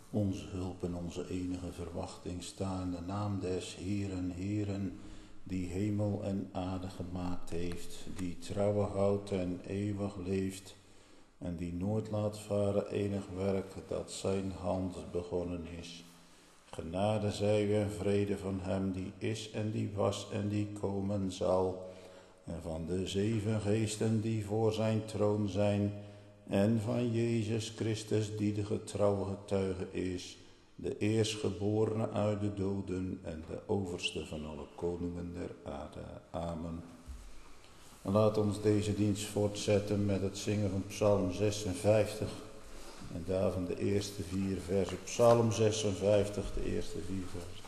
Onze hulp en onze enige verwachting staan in de naam des Heeren, Heeren, die hemel en aarde gemaakt heeft, die trouwe houdt en eeuwig leeft, en die nooit laat varen enig werk dat zijn hand begonnen is. Genade zij u en vrede van hem die is en die was en die komen zal, en van de 7 geesten die voor zijn troon zijn, en van Jezus Christus die de getrouwe getuige is, de eerstgeborene uit de doden en de overste van alle koningen der aarde. Amen. En laat ons deze dienst voortzetten met het zingen van Psalm 56 en daarvan de eerste 4 versen. Psalm 56, de eerste 4 versen.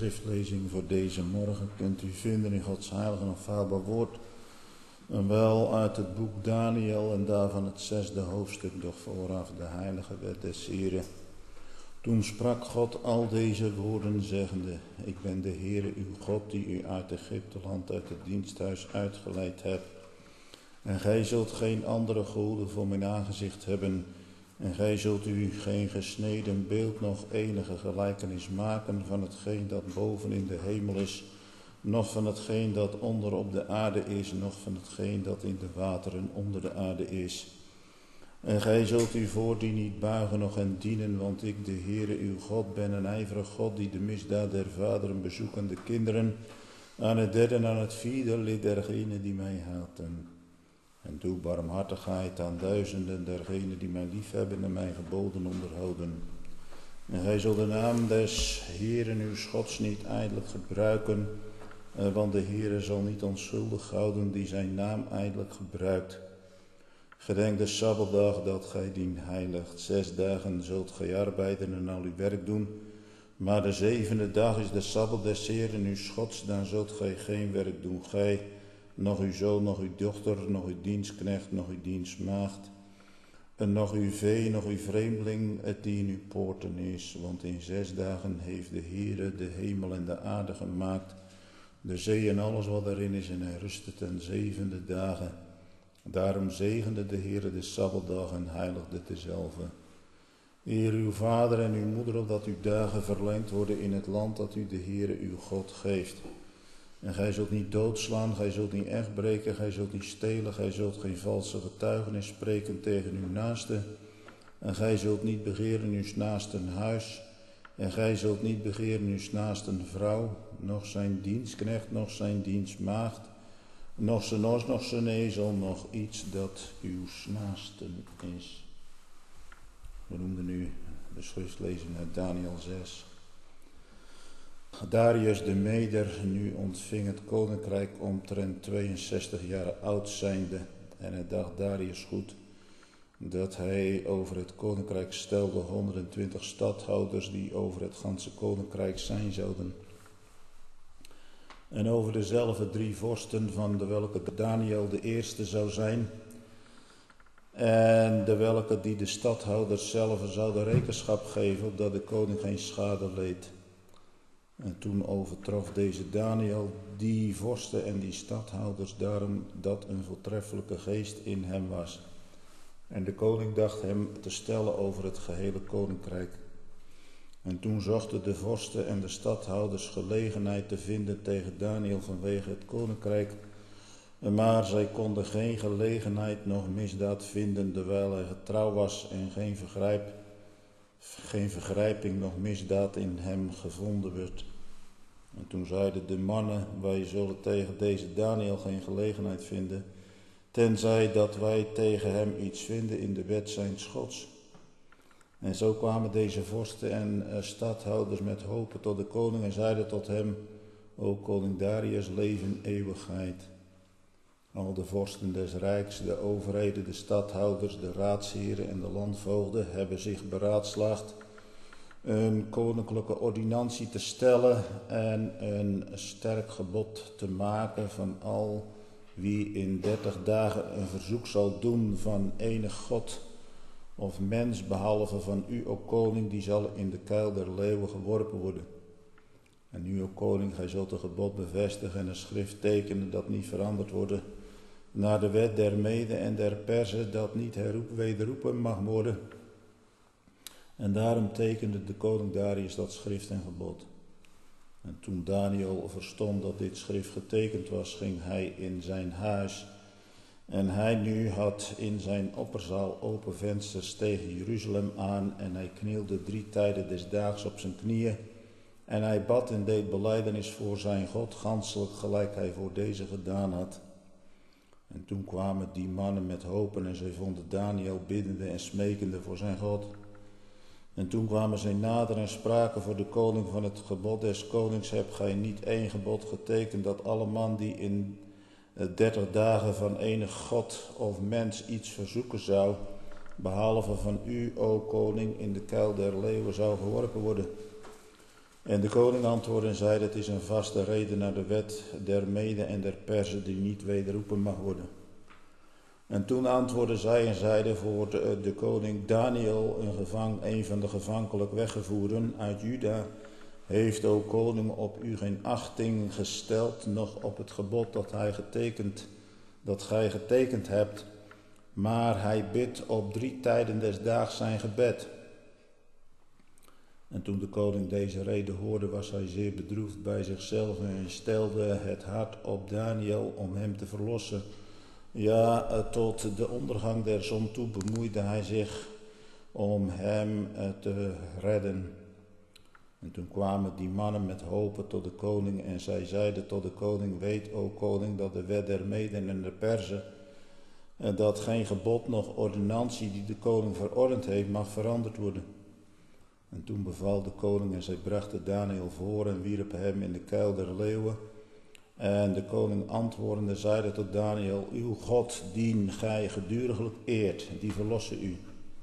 schriftlezing voor deze morgen kunt u vinden in Gods heilige en onfeilbaar woord. En wel uit het boek Daniel en daarvan het 6e hoofdstuk, doch vooraf de heilige wet des Heren. Toen sprak God al deze woorden zeggende: Ik ben de Heere uw God die u uit Egypteland uit het diensthuis uitgeleid hebt. En gij zult geen andere goden voor mijn aangezicht hebben. En gij zult u geen gesneden beeld noch enige gelijkenis maken van hetgeen dat boven in de hemel is, noch van hetgeen dat onder op de aarde is, noch van hetgeen dat in de wateren onder de aarde is. En gij zult u voor die niet buigen noch hen dienen, want ik, de Heere uw God, ben een ijverig God die de misdaad der vaderen bezoekt aan de kinderen, aan het derde en aan het vierde lid dergenen die mij haten. En doe barmhartigheid aan duizenden dergenen die mij liefhebben en mijn geboden onderhouden. En gij zult de naam des Heeren uw Gods niet ijdelijk gebruiken, want de Heere zal niet onschuldig houden die zijn naam ijdelijk gebruikt. Gedenk de Sabbatdag dat gij dien heiligt. 6 dagen zult gij arbeiden en al uw werk doen. Maar de 7e dag is de Sabbat des Heeren uw Gods, dan zult gij geen werk doen. Gij, nog uw zoon, nog uw dochter, nog uw dienstknecht, nog uw dienstmaagd. En nog uw vee, nog uw vreemdeling, het die in uw poorten is. Want in 6 dagen heeft de Heere de hemel en de aarde gemaakt, de zee en alles wat erin is, en hij rustte ten 7e dagen. Daarom zegende de Heere de Sabbatdag en heiligde dezelve. Eer uw vader en uw moeder, opdat uw dagen verlengd worden in het land dat u de Heere uw God geeft. En gij zult niet doodslaan, gij zult niet echt breken, gij zult niet stelen, gij zult geen valse getuigenis spreken tegen uw naaste. En gij zult niet begeren uw naasten huis. En gij zult niet begeren uw naasten vrouw, noch zijn dienstknecht, noch zijn dienstmaagd, noch zijn os, noch zijn ezel, noch iets dat uw naasten is. We noemden nu de schriftlezing uit Daniel 6. Darius de Meder nu ontving het koninkrijk omtrent 62 jaar oud zijnde. En het dacht Darius goed dat hij over het koninkrijk stelde 120 stadhouders die over het ganse koninkrijk zijn zouden. En over dezelfde 3 vorsten, van de welke Daniel de eerste zou zijn, en de welke die de stadhouders zelf zouden rekenschap geven, opdat de koning geen schade leed. En toen overtrof deze Daniel die vorsten en die stadhouders, daarom dat een voortreffelijke geest in hem was. En de koning dacht hem te stellen over het gehele koninkrijk. En toen zochten de vorsten en de stadhouders gelegenheid te vinden tegen Daniel vanwege het koninkrijk. Maar zij konden geen gelegenheid noch misdaad vinden, terwijl hij getrouw was en geen vergrijping noch misdaad in hem gevonden werd. En toen zeiden de mannen: wij zullen tegen deze Daniel geen gelegenheid vinden, tenzij dat wij tegen hem iets vinden in de wet zijns Gods. En zo kwamen deze vorsten en stadhouders met hopen tot de koning en zeiden tot hem: O koning Darius, leef in eeuwigheid. Al de vorsten des rijks, de overheden, de stadhouders, de raadsheren en de landvoogden hebben zich beraadslaagd een koninklijke ordinantie te stellen en een sterk gebod te maken van al wie in 30 dagen een verzoek zal doen van enig god of mens, behalve van u, o koning, die zal in de kuil der leeuwen geworpen worden. En u, o koning, gij zult een gebod bevestigen en een schrift tekenen dat niet veranderd worden, naar de wet der Mede en der Perzen, dat niet wederroepen mag worden. En daarom tekende de koning Darius dat schrift en gebod. En toen Daniel verstond dat dit schrift getekend was, ging hij in zijn huis. En hij nu had in zijn opperzaal open vensters tegen Jeruzalem aan, en hij knielde 3 tijden des daags op zijn knieën. En hij bad en deed belijdenis voor zijn God, ganselijk gelijk hij voor deze gedaan had. En toen kwamen die mannen met hopen en zij vonden Daniel biddende en smekende voor zijn God. En toen kwamen zij nader en spraken voor de koning van het gebod des konings: hebt gij niet 1 gebod getekend, dat alle man die in 30 dagen van enig god of mens iets verzoeken zou, behalve van u, o koning, in de kuil der leeuwen zou geworpen worden? En de koning antwoordde en zei, het is een vaste reden naar de wet der Meden en der Perzen die niet wederroepen mag worden. En toen antwoordden zij en zeiden voor de koning Daniel, een van de gevankelijk weggevoerden uit Juda, heeft, o koning, op u geen achting gesteld, noch op het gebod dat gij getekend hebt, maar hij bidt op 3 tijden des daags zijn gebed. En toen de koning deze reden hoorde, was hij zeer bedroefd bij zichzelf en stelde het hart op Daniel om hem te verlossen. Ja, tot de ondergang der zon toe bemoeide hij zich om hem te redden. En toen kwamen die mannen met hopen tot de koning en zij zeiden tot de koning, weet, o koning, dat de wet der Meden en der Perzen, dat geen gebod noch ordonnantie die de koning verordend heeft mag veranderd worden. En toen beval de koning en zij brachten Daniel voor en wierpen hem in de kuil der leeuwen. En de koning antwoordende zeide tot Daniel, uw God dien gij geduriglijk eert, die verlosse u.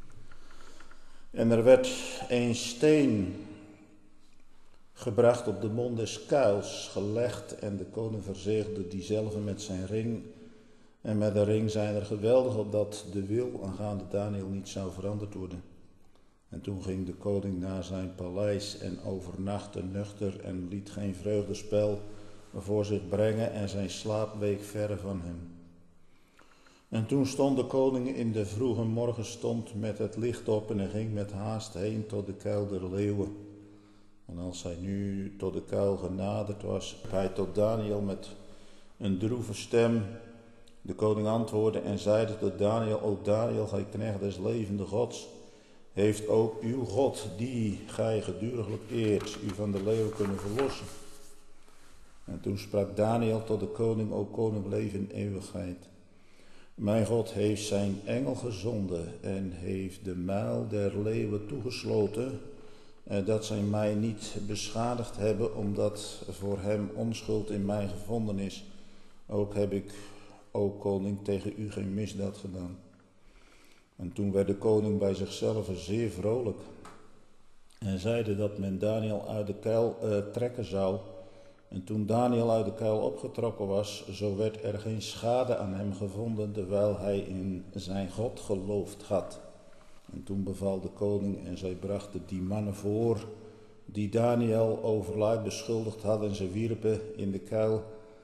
En er werd een steen gebracht op de mond des kuils, gelegd en de koning verzegelde diezelfde met zijn ring. En met de ring zijn er geweldig opdat de wil aangaande Daniel niet zou veranderd worden. En toen ging de koning naar zijn paleis en overnachtte nuchter en liet geen vreugdespel voor zich brengen en zijn slaap week verre van hem. En toen stond de koning in de vroege morgenstond met het licht op en hij ging met haast heen tot de kuil der leeuwen. En als hij nu tot de kuil genaderd was, hij tot Daniel met een droeve stem. De koning antwoordde en zeide tot Daniel, o Daniel, gij knecht des levende Gods, heeft ook uw God, die gij geduriglijk eert, u van de leeuw kunnen verlossen? En toen sprak Daniel tot de koning, o koning, leef in eeuwigheid. Mijn God heeft zijn engel gezonden en heeft de muil der leeuwen toegesloten, dat zij mij niet beschadigd hebben, omdat voor hem onschuld in mij gevonden is. Ook heb ik, o koning, tegen u geen misdaad gedaan. En toen werd de koning bij zichzelf zeer vrolijk en zeide dat men Daniel uit de kuil trekken zou. En toen Daniel uit de kuil opgetrokken was, zo werd er geen schade aan hem gevonden, terwijl hij in zijn God geloofd had. En toen beval de koning en zij brachten die mannen voor, die Daniel overluid beschuldigd hadden, en ze wierpen in de kuil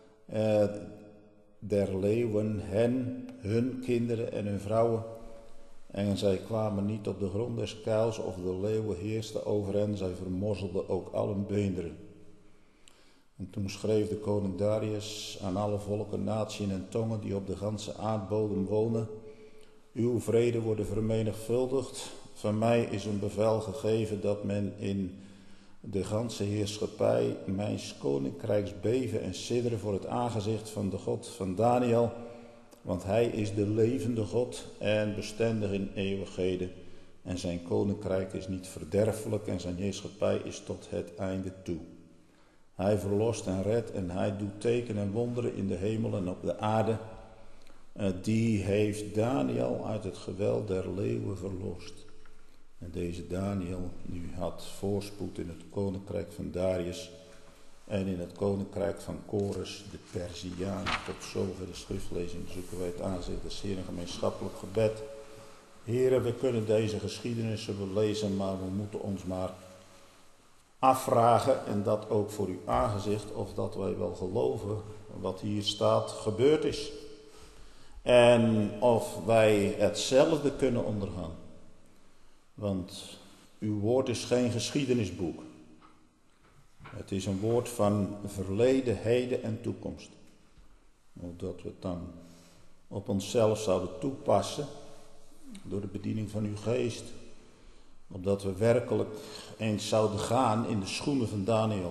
der leeuwen hen, hun kinderen en hun vrouwen. En zij kwamen niet op de grond des kuils, of de leeuwen heersten over hen, zij vermorzelden ook allen beenderen. En toen schreef de koning Darius aan alle volken, natiën en tongen die op de ganse aardbodem wonen, uw vrede worden vermenigvuldigd. Van mij is een bevel gegeven dat men in de ganse heerschappij mijns koninkrijks beven en sidderen voor het aangezicht van de God van Daniel, want hij is de levende God en bestendig in eeuwigheden. En zijn koninkrijk is niet verderfelijk en zijn heerschappij is tot het einde toe. Hij verlost en redt en hij doet tekenen en wonderen in de hemel en op de aarde. Die heeft Daniel uit het geweld der leeuwen verlost. En deze Daniel nu had voorspoed in het koninkrijk van Darius en in het koninkrijk van Kores de Perziaan. Tot zover de schriftlezing zoeken wij het aanzicht des Heeren gemeenschappelijk gebed. Heren, we kunnen deze geschiedenissen wel lezen, maar we moeten ons maar afvragen, en dat ook voor uw aangezicht, of dat wij wel geloven wat hier staat gebeurd is. En of wij hetzelfde kunnen ondergaan. Want uw woord is geen geschiedenisboek. Het is een woord van verleden, heden en toekomst. Opdat we het dan op onszelf zouden toepassen door de bediening van uw geest. Opdat we werkelijk eens zouden gaan in de schoenen van Daniel.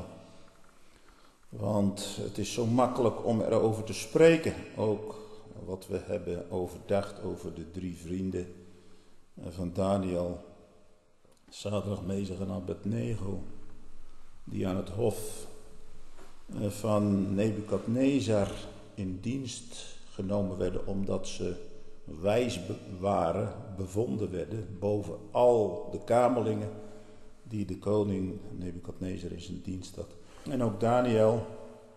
Want het is zo makkelijk om erover te spreken. Ook wat we hebben overdacht over de 3 vrienden van Daniel. Sadrach, Mesach en Abednego. Die aan het hof van Nebukadnezar in dienst genomen werden, omdat ze wijs waren, bevonden werden boven al de kamerlingen. die de koning Nebukadnezar in zijn dienst had. En ook Daniel,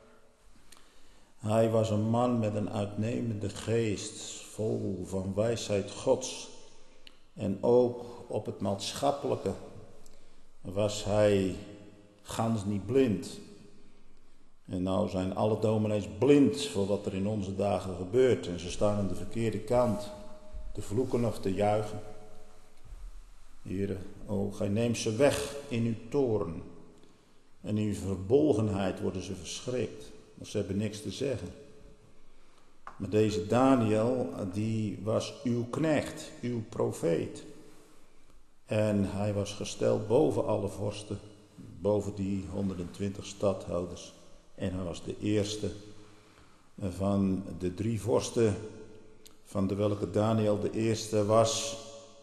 hij was een man met een uitnemende geest, vol van wijsheid Gods. En ook op het maatschappelijke was hij gans niet blind. En nou zijn alle dominees blind voor wat er in onze dagen gebeurt. En ze staan aan de verkeerde kant, te vloeken of te juichen. Heere, o, gij neemt ze weg in uw toorn. En in uw verbolgenheid worden ze verschrikt. Want ze hebben niks te zeggen. Maar deze Daniel, die was uw knecht, uw profeet. En hij was gesteld boven alle vorsten, boven die 120 stadhouders. En hij was de eerste van de 3 vorsten, van de welke Daniel de eerste was.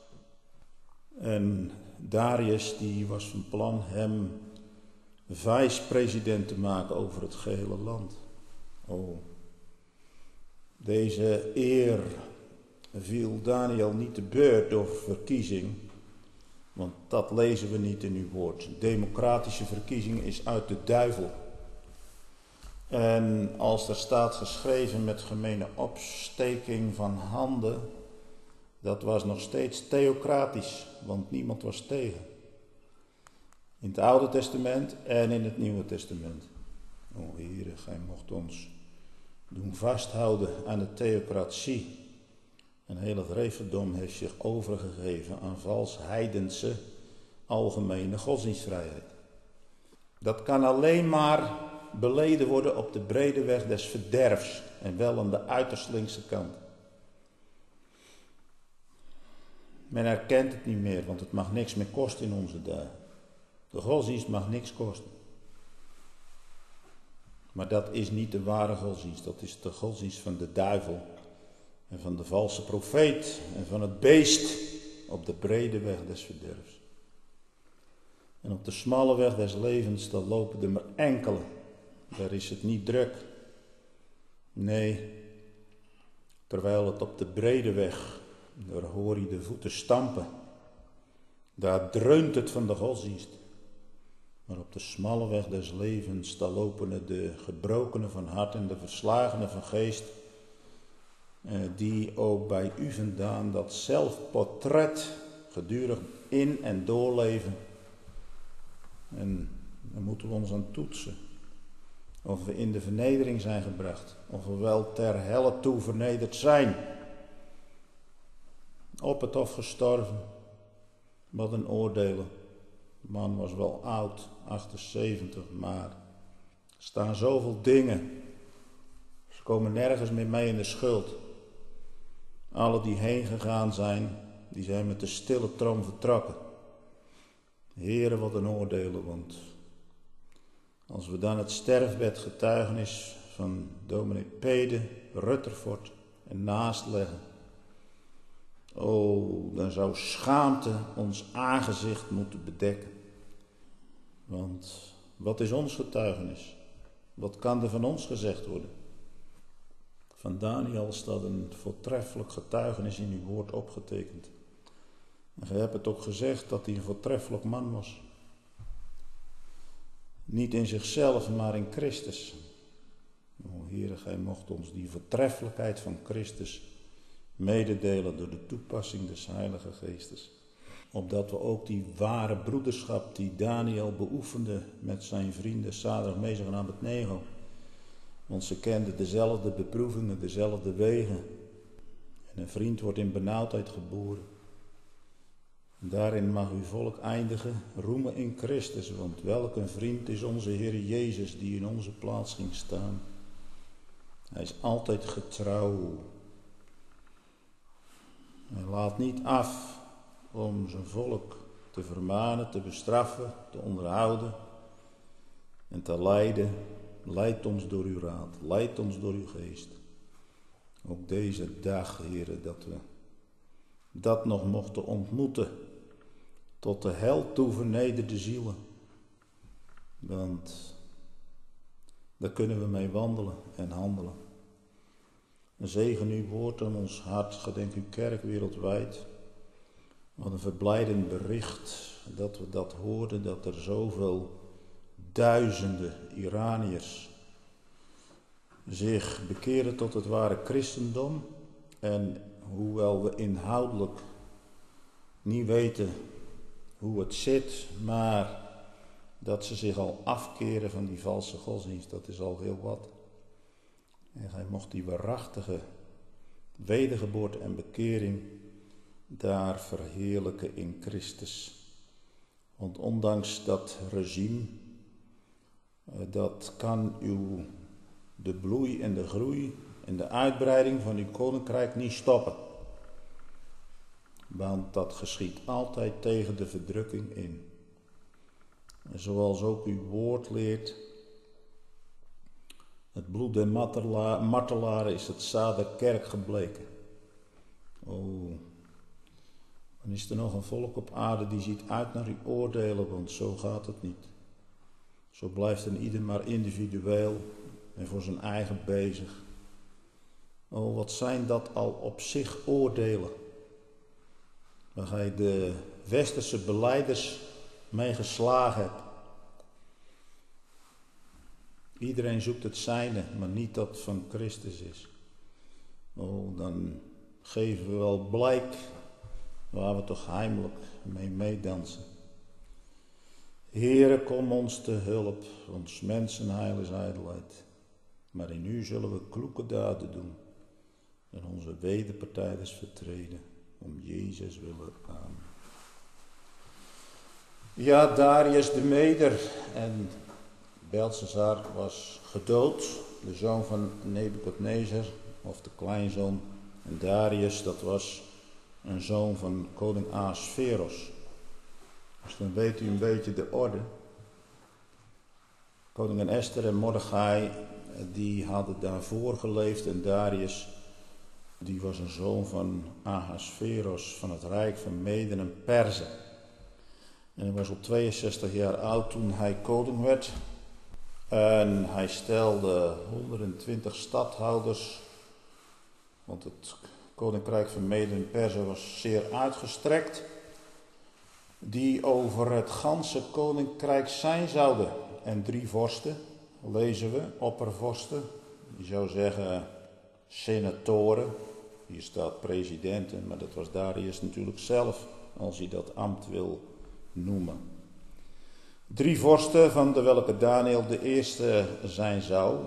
En Darius die was van plan hem vice-president te maken over het gehele land. Oh, deze eer viel Daniel niet te beurt door verkiezing, want dat lezen we niet in uw woord. Democratische verkiezing is uit de duivel. En als er staat geschreven met gemene opsteking van handen, dat was nog steeds theocratisch, want niemand was tegen. In het Oude Testament en in het Nieuwe Testament. O Heere, gij mocht ons doen vasthouden aan de theocratie. En heel het Reverdom heeft zich overgegeven aan vals heidense algemene godsdienstvrijheid. Dat kan alleen maar beleden worden op de brede weg des verderfs en wel aan de uiterst linkse kant. Men herkent het niet meer, want het mag niks meer kosten in onze dagen. De godsdienst mag niks kosten. Maar dat is niet de ware godsdienst, dat is de godsdienst van de duivel en van de valse profeet en van het beest op de brede weg des verderfs. En op de smalle weg des levens, daar lopen er maar enkele. Daar is het niet druk. Nee, terwijl het op de brede weg, daar hoor je de voeten stampen. Daar dreunt het van de godsdienst. Maar op de smalle weg des levens, daar lopen de gebrokenen van hart en de verslagenen van geest, die ook bij u vandaan dat zelfportret gedurig in en doorleven. En daar moeten we ons aan toetsen. Of we in de vernedering zijn gebracht, of we wel ter helle toe vernederd zijn. Op het hof gestorven, wat een oordelen. De man was wel oud, 78, maar er staan zoveel dingen. Ze komen nergens meer mee in de schuld. Alle die heen gegaan zijn, die zijn met de stille trom vertrokken. Heere, wat een oordelen, want als we dan het sterfbedgetuigenis van dominee Pede, Rutherford en naast leggen, oh, dan zou schaamte ons aangezicht moeten bedekken. Want wat is ons getuigenis? Wat kan er van ons gezegd worden? Van Daniel staat een voortreffelijk getuigenis in uw woord opgetekend. En gij hebt het ook gezegd dat hij een voortreffelijk man was. Niet in zichzelf, maar in Christus. O Heere, gij mocht ons die voortreffelijkheid van Christus mededelen door de toepassing des Heilige Geestes. Opdat we ook die ware broederschap die Daniel beoefende met zijn vrienden Sadrach, Mesach en Abednego. Want ze kenden dezelfde beproevingen, dezelfde wegen. En een vriend wordt in benauwdheid geboren. En daarin mag uw volk eindigen, roemen in Christus. Want welk een vriend is onze Heer Jezus die in onze plaats ging staan. Hij is altijd getrouw. Hij laat niet af om zijn volk te vermanen, te bestraffen, te onderhouden en te leiden. Leid ons door uw raad, leid ons door uw geest. Ook deze dag, Heere, dat we dat nog mochten ontmoeten. Tot de hel toe vernederde zielen. Want daar kunnen we mee wandelen en handelen. En zegen uw woord aan ons hart, gedenk uw kerk wereldwijd. Wat een verblijdend bericht dat we dat hoorden, dat er zoveel duizenden Iraniërs zich bekeren tot het ware christendom. En hoewel we inhoudelijk niet weten hoe het zit, maar dat ze zich al afkeren van die valse godsdienst, dat is al heel wat. En hij mocht die waarachtige wedergeboorte en bekering daar verheerlijken in Christus. Want ondanks dat regime, dat kan de bloei en de groei en de uitbreiding van uw koninkrijk niet stoppen. Want dat geschiet altijd tegen de verdrukking in. En zoals ook uw woord leert, het bloed der martelaren is het zaad der kerk gebleken. Oh, dan is er nog een volk op aarde die ziet uit naar uw oordelen, want zo gaat het niet. Zo blijft een ieder maar individueel en voor zijn eigen bezig. Oh, wat zijn dat al op zich oordelen, waar gij de westerse belijders mee geslagen hebt. Iedereen zoekt het zijne, maar niet dat van Christus is. Oh, dan geven we wel blijk waar we toch heimelijk mee meedansen. Heere, kom ons te hulp, ons mensenheil is ijdelheid. Maar in u zullen we kloeke daden doen en onze wederpartijders vertreden, om Jezus willen. Amen. Ja, Darius de Meder en Belshazzar was gedood, de zoon van Nebukadnezar, of de kleinzoon. En Darius, dat was een zoon van koning Ahasveros. Dus dan weet u een beetje de orde. Koningin Esther en Mordechai, die hadden daarvoor geleefd. En Darius, die was een zoon van Ahasveros, van het rijk van Meden en Perzen. En hij was al 62 jaar oud toen hij koning werd. En hij stelde 120 stadhouders, want het koninkrijk van Meden en Perzen was zeer uitgestrekt, die over het ganse koninkrijk zijn zouden. En 3 vorsten, lezen we, oppervorsten, je zou zeggen senatoren, hier staat presidenten, maar dat was Darius natuurlijk zelf, als hij dat ambt wil noemen. 3 vorsten, van de welke Daniel de eerste zijn zou.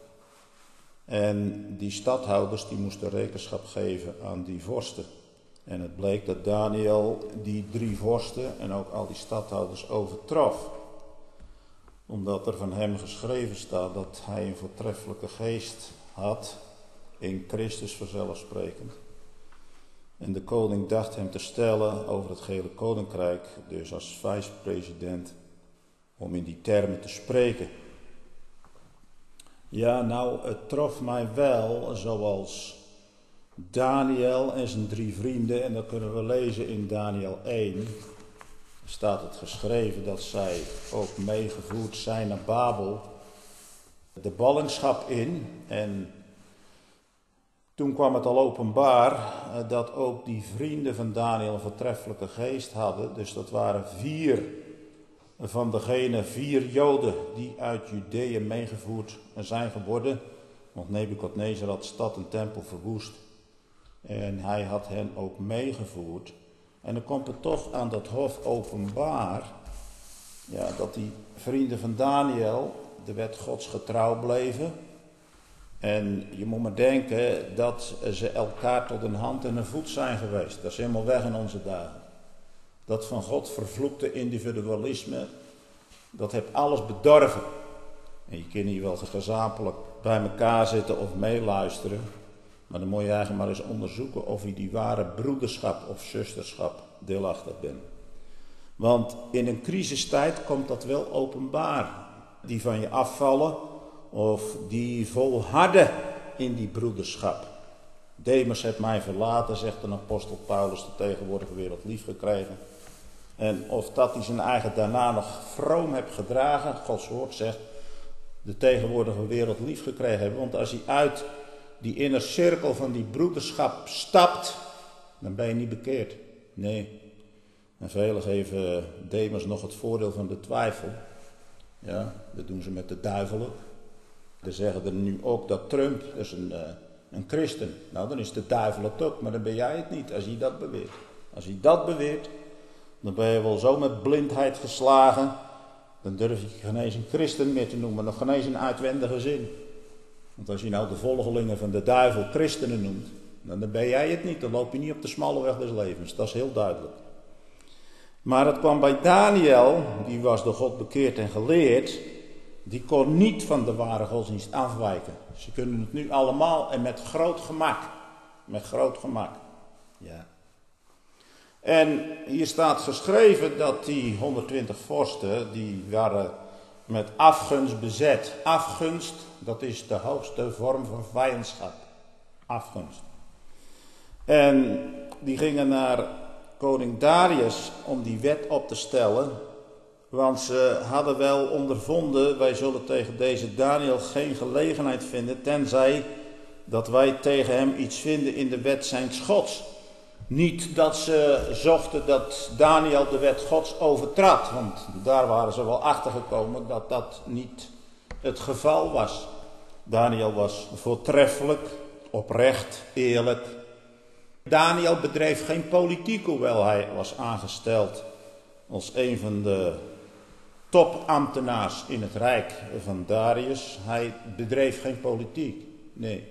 En die stadhouders die moesten rekenschap geven aan die vorsten. En het bleek dat Daniel die 3 vorsten en ook al die stadhouders overtrof. Omdat er van hem geschreven staat dat hij een voortreffelijke geest had, in Christus vanzelfsprekend. En de koning dacht hem te stellen over het gehele koninkrijk, dus als vicepresident, om in die termen te spreken. Ja, nou, het trof mij wel, zoals Daniel en zijn 3 vrienden, en dat kunnen we lezen in Daniel 1, staat het geschreven dat zij ook meegevoerd zijn naar Babel, de ballingschap in. En toen kwam het al openbaar dat ook die vrienden van Daniel een voortreffelijke geest hadden. Dus dat waren 4 van degene 4 Joden die uit Judea meegevoerd zijn geworden. Want Nebukadnezar had stad en tempel verwoest. En hij had hen ook meegevoerd. En dan komt het toch aan dat hof openbaar, ja, dat die vrienden van Daniel de wet Gods getrouw bleven. En je moet maar denken dat ze elkaar tot een hand en een voet zijn geweest. Dat is helemaal weg in onze dagen. Dat van God vervloekte individualisme, dat heeft alles bedorven. En je kunt hier wel gezamenlijk bij elkaar zitten of meeluisteren. Maar dan moet je eigenlijk maar eens onderzoeken of je die ware broederschap of zusterschap deelachtig bent. Want in een crisistijd komt dat wel openbaar. Die van je afvallen of die volharden in die broederschap. Demas heeft mij verlaten, zegt een apostel Paulus, de tegenwoordige wereld lief gekregen. En of dat hij zijn eigen daarna nog vroom heeft gedragen, Gods woord zegt, de tegenwoordige wereld lief gekregen hebben. Want als hij uit die inner cirkel van die broederschap stapt, dan ben je niet bekeerd. Nee, En velen geven Demas nog het voordeel van de twijfel. Ja, dat doen ze met de duivel ook. Ze zeggen er nu ook dat Trump is een christen. Nou, dan is de duivel het ook, maar dan ben jij het niet als hij dat beweert. Als hij dat beweert, dan ben je wel zo met blindheid geslagen. Dan durf je geen eens een christen meer te noemen, nog geen eens een uitwendige zin. Want als je nou de volgelingen van de duivel christenen noemt, dan ben jij het niet. Dan loop je niet op de smalle weg des levens. Dat is heel duidelijk. Maar het kwam bij Daniel, die was door God bekeerd en geleerd. Die kon niet van de ware godsdienst afwijken. Ze kunnen het nu allemaal en met groot gemak. Met groot gemak. Ja. En hier staat geschreven dat die 120 vorsten, die waren met afgunst bezet. Afgunst, dat is de hoogste vorm van vijandschap. Afgunst. En die gingen naar koning Darius om die wet op te stellen. Want ze hadden wel ondervonden, wij zullen tegen deze Daniel geen gelegenheid vinden, tenzij dat wij tegen hem iets vinden in de wet zijns Gods. Niet dat ze zochten dat Daniel de wet Gods overtrad, want daar waren ze wel achter gekomen dat dat niet het geval was. Daniel was voortreffelijk, oprecht, eerlijk. Daniel bedreef geen politiek, hoewel hij was aangesteld als een van de topambtenaars in het rijk van Darius. Hij bedreef geen politiek, nee.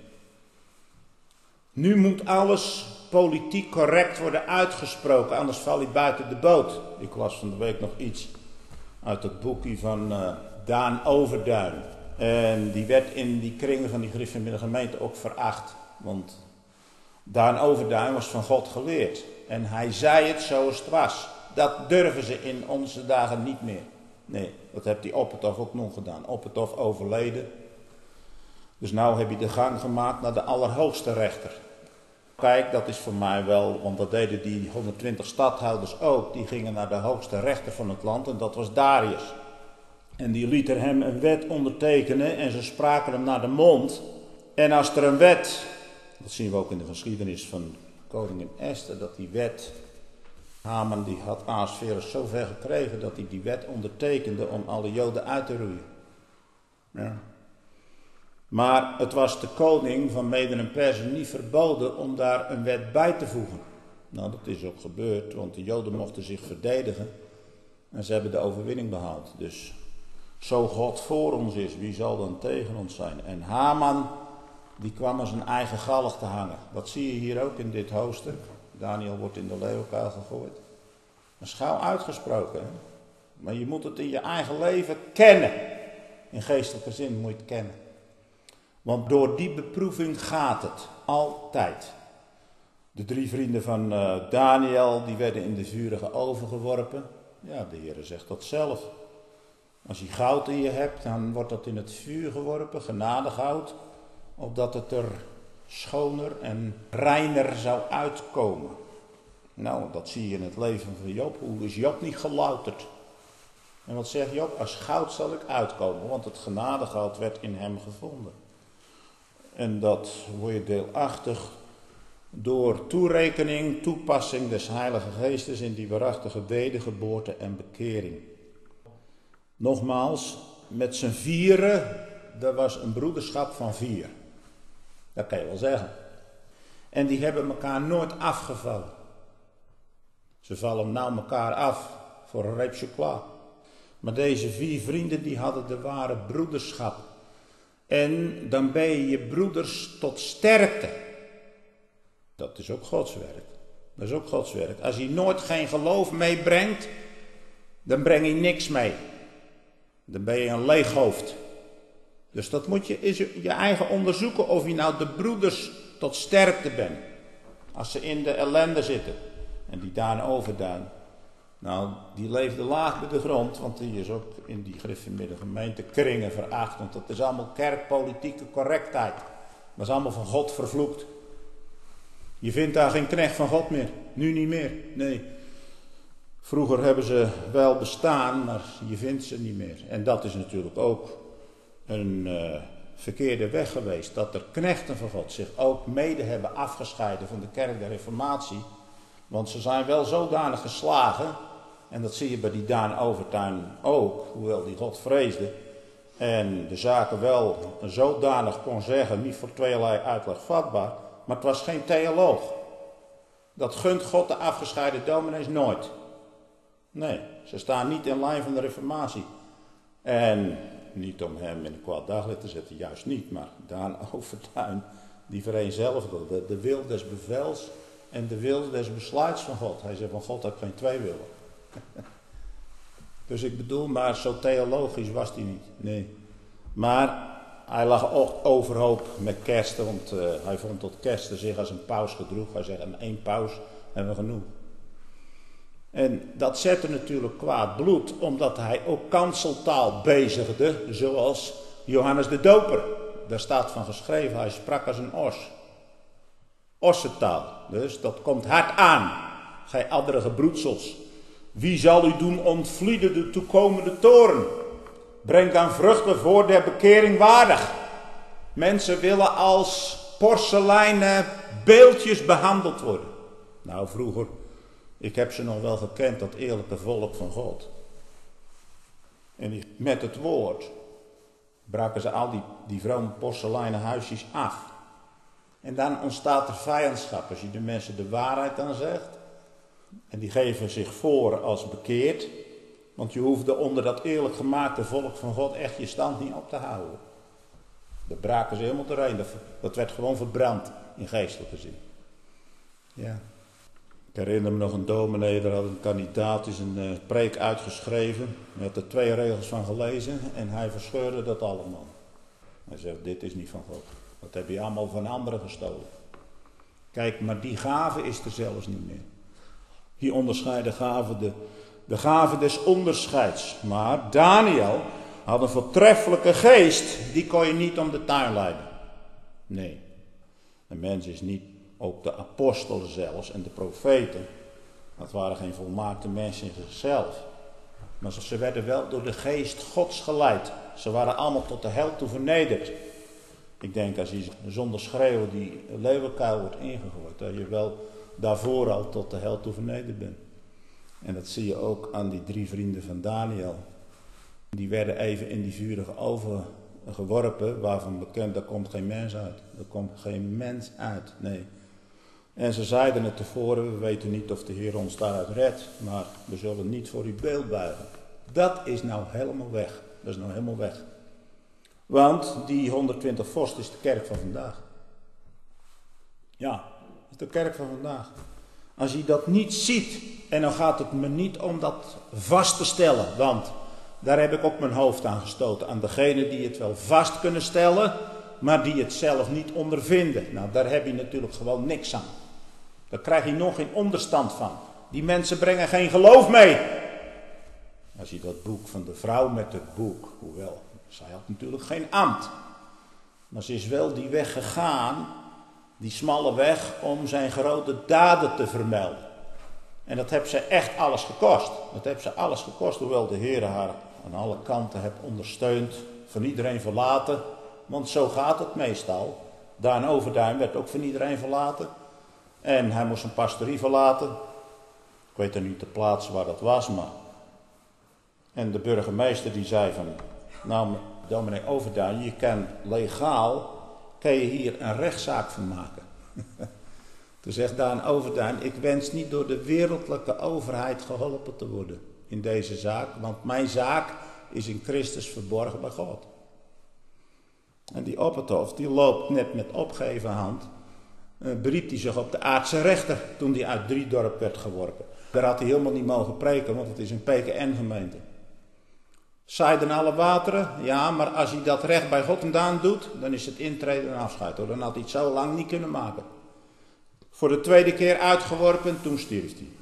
Nu moet alles politiek correct worden uitgesproken, anders val je buiten de boot. Ik las van de week nog iets uit het boekje van Daan Overduin. En die werd in die kringen van die Griffenmiddag gemeente ook veracht. Want Daan Overduin was van God geleerd. En hij zei het zoals het was. Dat durven ze in onze dagen niet meer. Nee, dat heeft die Oppertof ook nog gedaan. Oppertof overleden. Dus nou heb je de gang gemaakt naar de allerhoogste rechter. Kijk, dat is voor mij wel, want dat deden die 120 stadhouders ook. Die gingen naar de hoogste rechter van het land en dat was Darius. En die lieten hem een wet ondertekenen en ze spraken hem naar de mond. En als er een wet, dat zien we ook in de geschiedenis van koningin Esther, dat die wet, Haman die had Ahasverus zo ver gekregen dat hij die wet ondertekende om alle Joden uit te roeien. Ja. Maar het was de koning van Mede en Persen niet verboden om daar een wet bij te voegen. Nou, dat is ook gebeurd, want de Joden mochten zich verdedigen en ze hebben de overwinning behaald. Dus zo God voor ons is, wie zal dan tegen ons zijn? En Haman, die kwam aan zijn eigen galg te hangen. Dat zie je hier ook in dit hoofdstuk. Daniel wordt in de leeuwenkuil gegooid. Dat is gauw uitgesproken, hè? Maar je moet het in je eigen leven kennen. In geestelijke zin moet je het kennen. Want door die beproeving gaat het. Altijd. De 3 vrienden van Daniel, die werden in de vurige oven geworpen. Ja, de Heer zegt dat zelf. Als je goud in je hebt, dan wordt dat in het vuur geworpen, genadegoud. Opdat het er schoner en reiner zou uitkomen. Nou, dat zie je in het leven van Job. Hoe is Job niet gelouterd? En wat zegt Job? Als goud zal ik uitkomen, want het genadegoud werd in hem gevonden. En dat word je deelachtig door toerekening, toepassing des Heilige Geestes in die waarachtige wedergeboorte en bekering. Nogmaals, met z'n vieren, er was een broederschap van 4. Dat kan je wel zeggen. En die hebben elkaar nooit afgevallen. Ze vallen nou elkaar af voor een reep chocola. Maar deze 4 vrienden die hadden de ware broederschap. En dan ben je broeders tot sterkte. Dat is ook Gods werk. Dat is ook Gods werk. Als hij nooit geen geloof meebrengt, dan breng je niks mee. Dan ben je een leeg hoofd. Dus dat moet je eigen onderzoeken of je nou de broeders tot sterkte bent. Als ze in de ellende zitten. En die Daan Overduin. Nou, die leefde laag bij de grond, want die is ook in die Griffenmiddag gemeente kringen veracht. Want dat is allemaal kerkpolitieke correctheid. Dat is allemaal van God vervloekt. Je vindt daar geen knecht van God meer. Nu niet meer. Nee. Vroeger hebben ze wel bestaan, maar je vindt ze niet meer. En dat is natuurlijk ook een verkeerde weg geweest. Dat er knechten van God zich ook mede hebben afgescheiden van de kerk der Reformatie. Want ze zijn wel zodanig geslagen, en dat zie je bij die Daan Overtuin ook, hoewel die God vreesde. En de zaken wel zodanig kon zeggen, niet voor tweeërlei uitleg vatbaar, maar het was geen theoloog. Dat gunt God de afgescheiden dominees nooit. Nee, ze staan niet in lijn van de reformatie. En niet om hem in een kwaad daglicht te zetten, juist niet, maar Daan Overtuin, die vereenzelvigde de wil des bevels en de wil des besluits van God. Hij zei van God heb geen twee willen. Dus ik bedoel, maar zo theologisch was hij niet, nee. Maar hij lag ook overhoop met kersten, want hij vond dat kersten zich als een paus gedroeg. Hij zei, aan één paus hebben we genoeg. En dat zette natuurlijk kwaad bloed, omdat hij ook kanseltaal bezigde, zoals Johannes de Doper. Daar staat van geschreven, hij sprak als een os. Ossentaal, dus dat komt hard aan, gij adderige broedsels. Wie zal u doen ontvlieden de toekomende toren? Breng dan vruchten voor der bekering waardig. Mensen willen als porseleinen beeldjes behandeld worden. Nou, vroeger, ik heb ze nog wel gekend, dat eerlijke volk van God. En met het woord braken ze al die vrome porseleinen huisjes af. En dan ontstaat er vijandschap als je de mensen de waarheid dan zegt. En die geven zich voor als bekeerd. Want je hoefde onder dat eerlijk gemaakte volk van God echt je stand niet op te houden. Daar braken ze helemaal doorheen. Dat werd gewoon verbrand in geestelijke zin. Ja. Ik herinner me nog een dominee, daar had een kandidaat is een preek uitgeschreven. Hij had er 2 regels van gelezen en hij verscheurde dat allemaal. Hij zegt, dit is niet van God. Dat heb je allemaal van anderen gestolen. Kijk, maar die gave is er zelfs niet meer. Hier onderscheiden gaven de gave des onderscheids. Maar Daniel had een voortreffelijke geest, die kon je niet om de tuin leiden. Nee, een mens is niet, ook de apostelen zelfs en de profeten, dat waren geen volmaakte mensen in zichzelf. Maar ze werden wel door de geest Gods geleid. Ze waren allemaal tot de hel toe vernederd. Ik denk als je zonder schreeuwen die leeuwenkuil wordt ingegooid, dat je wel daarvoor al tot de hel toe vernederd bent. En dat zie je ook aan die 3 vrienden van Daniel. Die werden even in die vurige oven geworpen, waarvan bekend, daar komt geen mens uit. Er komt geen mens uit, nee. En ze zeiden het tevoren, we weten niet of de Heer ons daaruit redt, maar we zullen niet voor uw beeld buigen. Dat is nou helemaal weg. Dat is nou helemaal weg. Want die 120 vorst is de kerk van vandaag. Ja, dat is de kerk van vandaag. Als je dat niet ziet, en dan gaat het me niet om dat vast te stellen, want daar heb ik ook mijn hoofd aan gestoten. Aan degenen die het wel vast kunnen stellen, maar die het zelf niet ondervinden. Nou, daar heb je natuurlijk gewoon niks aan. Daar krijg je nog geen onderstand van. Die mensen brengen geen geloof mee. Als je dat boek van de vrouw met het boek, hoewel, zij had natuurlijk geen ambt. Maar ze is wel die weg gegaan, die smalle weg, om zijn grote daden te vermelden. En dat heeft ze echt alles gekost. Dat heeft ze alles gekost, hoewel de Heer haar aan alle kanten heeft ondersteund, van iedereen verlaten. Want zo gaat het meestal. Daan Overduin werd ook van iedereen verlaten. En hij moest een pastorie verlaten. Ik weet er niet de plaats waar dat was, maar... En de burgemeester die zei van... Nou, dominee Overduin, je kan legaal... kan je hier een rechtszaak van maken. Toen zegt Daan Overduin... Ik wens niet door de wereldlijke overheid geholpen te worden in deze zaak. Want mijn zaak is in Christus verborgen bij God. En die Opperhof, die loopt net met opgeheven hand... beriep hij zich op de aardse rechter toen hij uit Driedorp werd geworpen. Daar had hij helemaal niet mogen preken, want het is een PKN-gemeente. Zeiden alle wateren, ja, maar als hij dat recht bij God vandaan doet, dan is het intreden en afscheid. Dan had hij het zo lang niet kunnen maken. Voor de 2e keer uitgeworpen, toen stierf hij.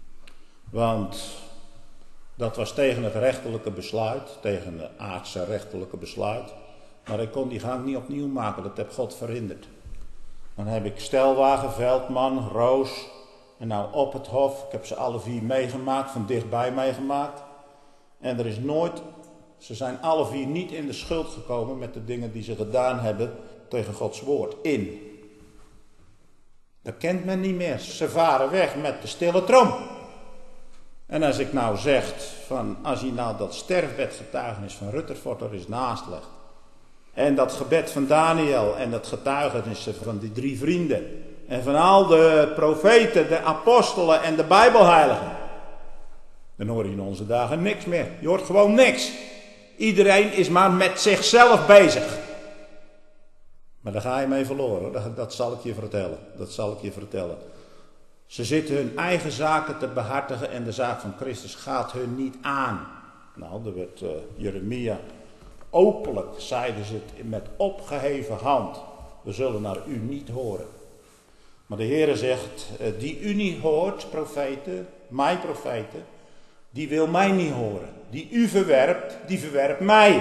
Want dat was tegen het rechterlijke besluit, tegen het aardse rechterlijke besluit. Maar hij kon die gang niet opnieuw maken, dat heeft God verhinderd. Dan heb ik Stelwagen, Veldman, Roos en nou op het hof. Ik heb ze alle 4 meegemaakt, van dichtbij meegemaakt. En er is nooit, ze zijn alle 4 niet in de schuld gekomen met de dingen die ze gedaan hebben tegen Gods woord. Dat kent men niet meer. Ze varen weg met de stille trom. En als ik nou zeg, als je nou dat sterfbedgetuigenis van Rutherford er eens naast legt. En dat gebed van Daniel en dat getuigenissen van die 3 vrienden. En van al de profeten, de apostelen en de bijbelheiligen. Dan hoor je in onze dagen niks meer. Je hoort gewoon niks. Iedereen is maar met zichzelf bezig. Maar daar ga je mee verloren. Dat zal ik je vertellen. Dat zal ik je vertellen. Ze zitten hun eigen zaken te behartigen en de zaak van Christus gaat hun niet aan. Nou, er werd Jeremia openlijk, zeiden ze het met opgeheven hand. We zullen naar u niet horen. Maar de Heere zegt, die u niet hoort, profeten, mijn profeten, die wil mij niet horen. Die u verwerpt, die verwerpt mij.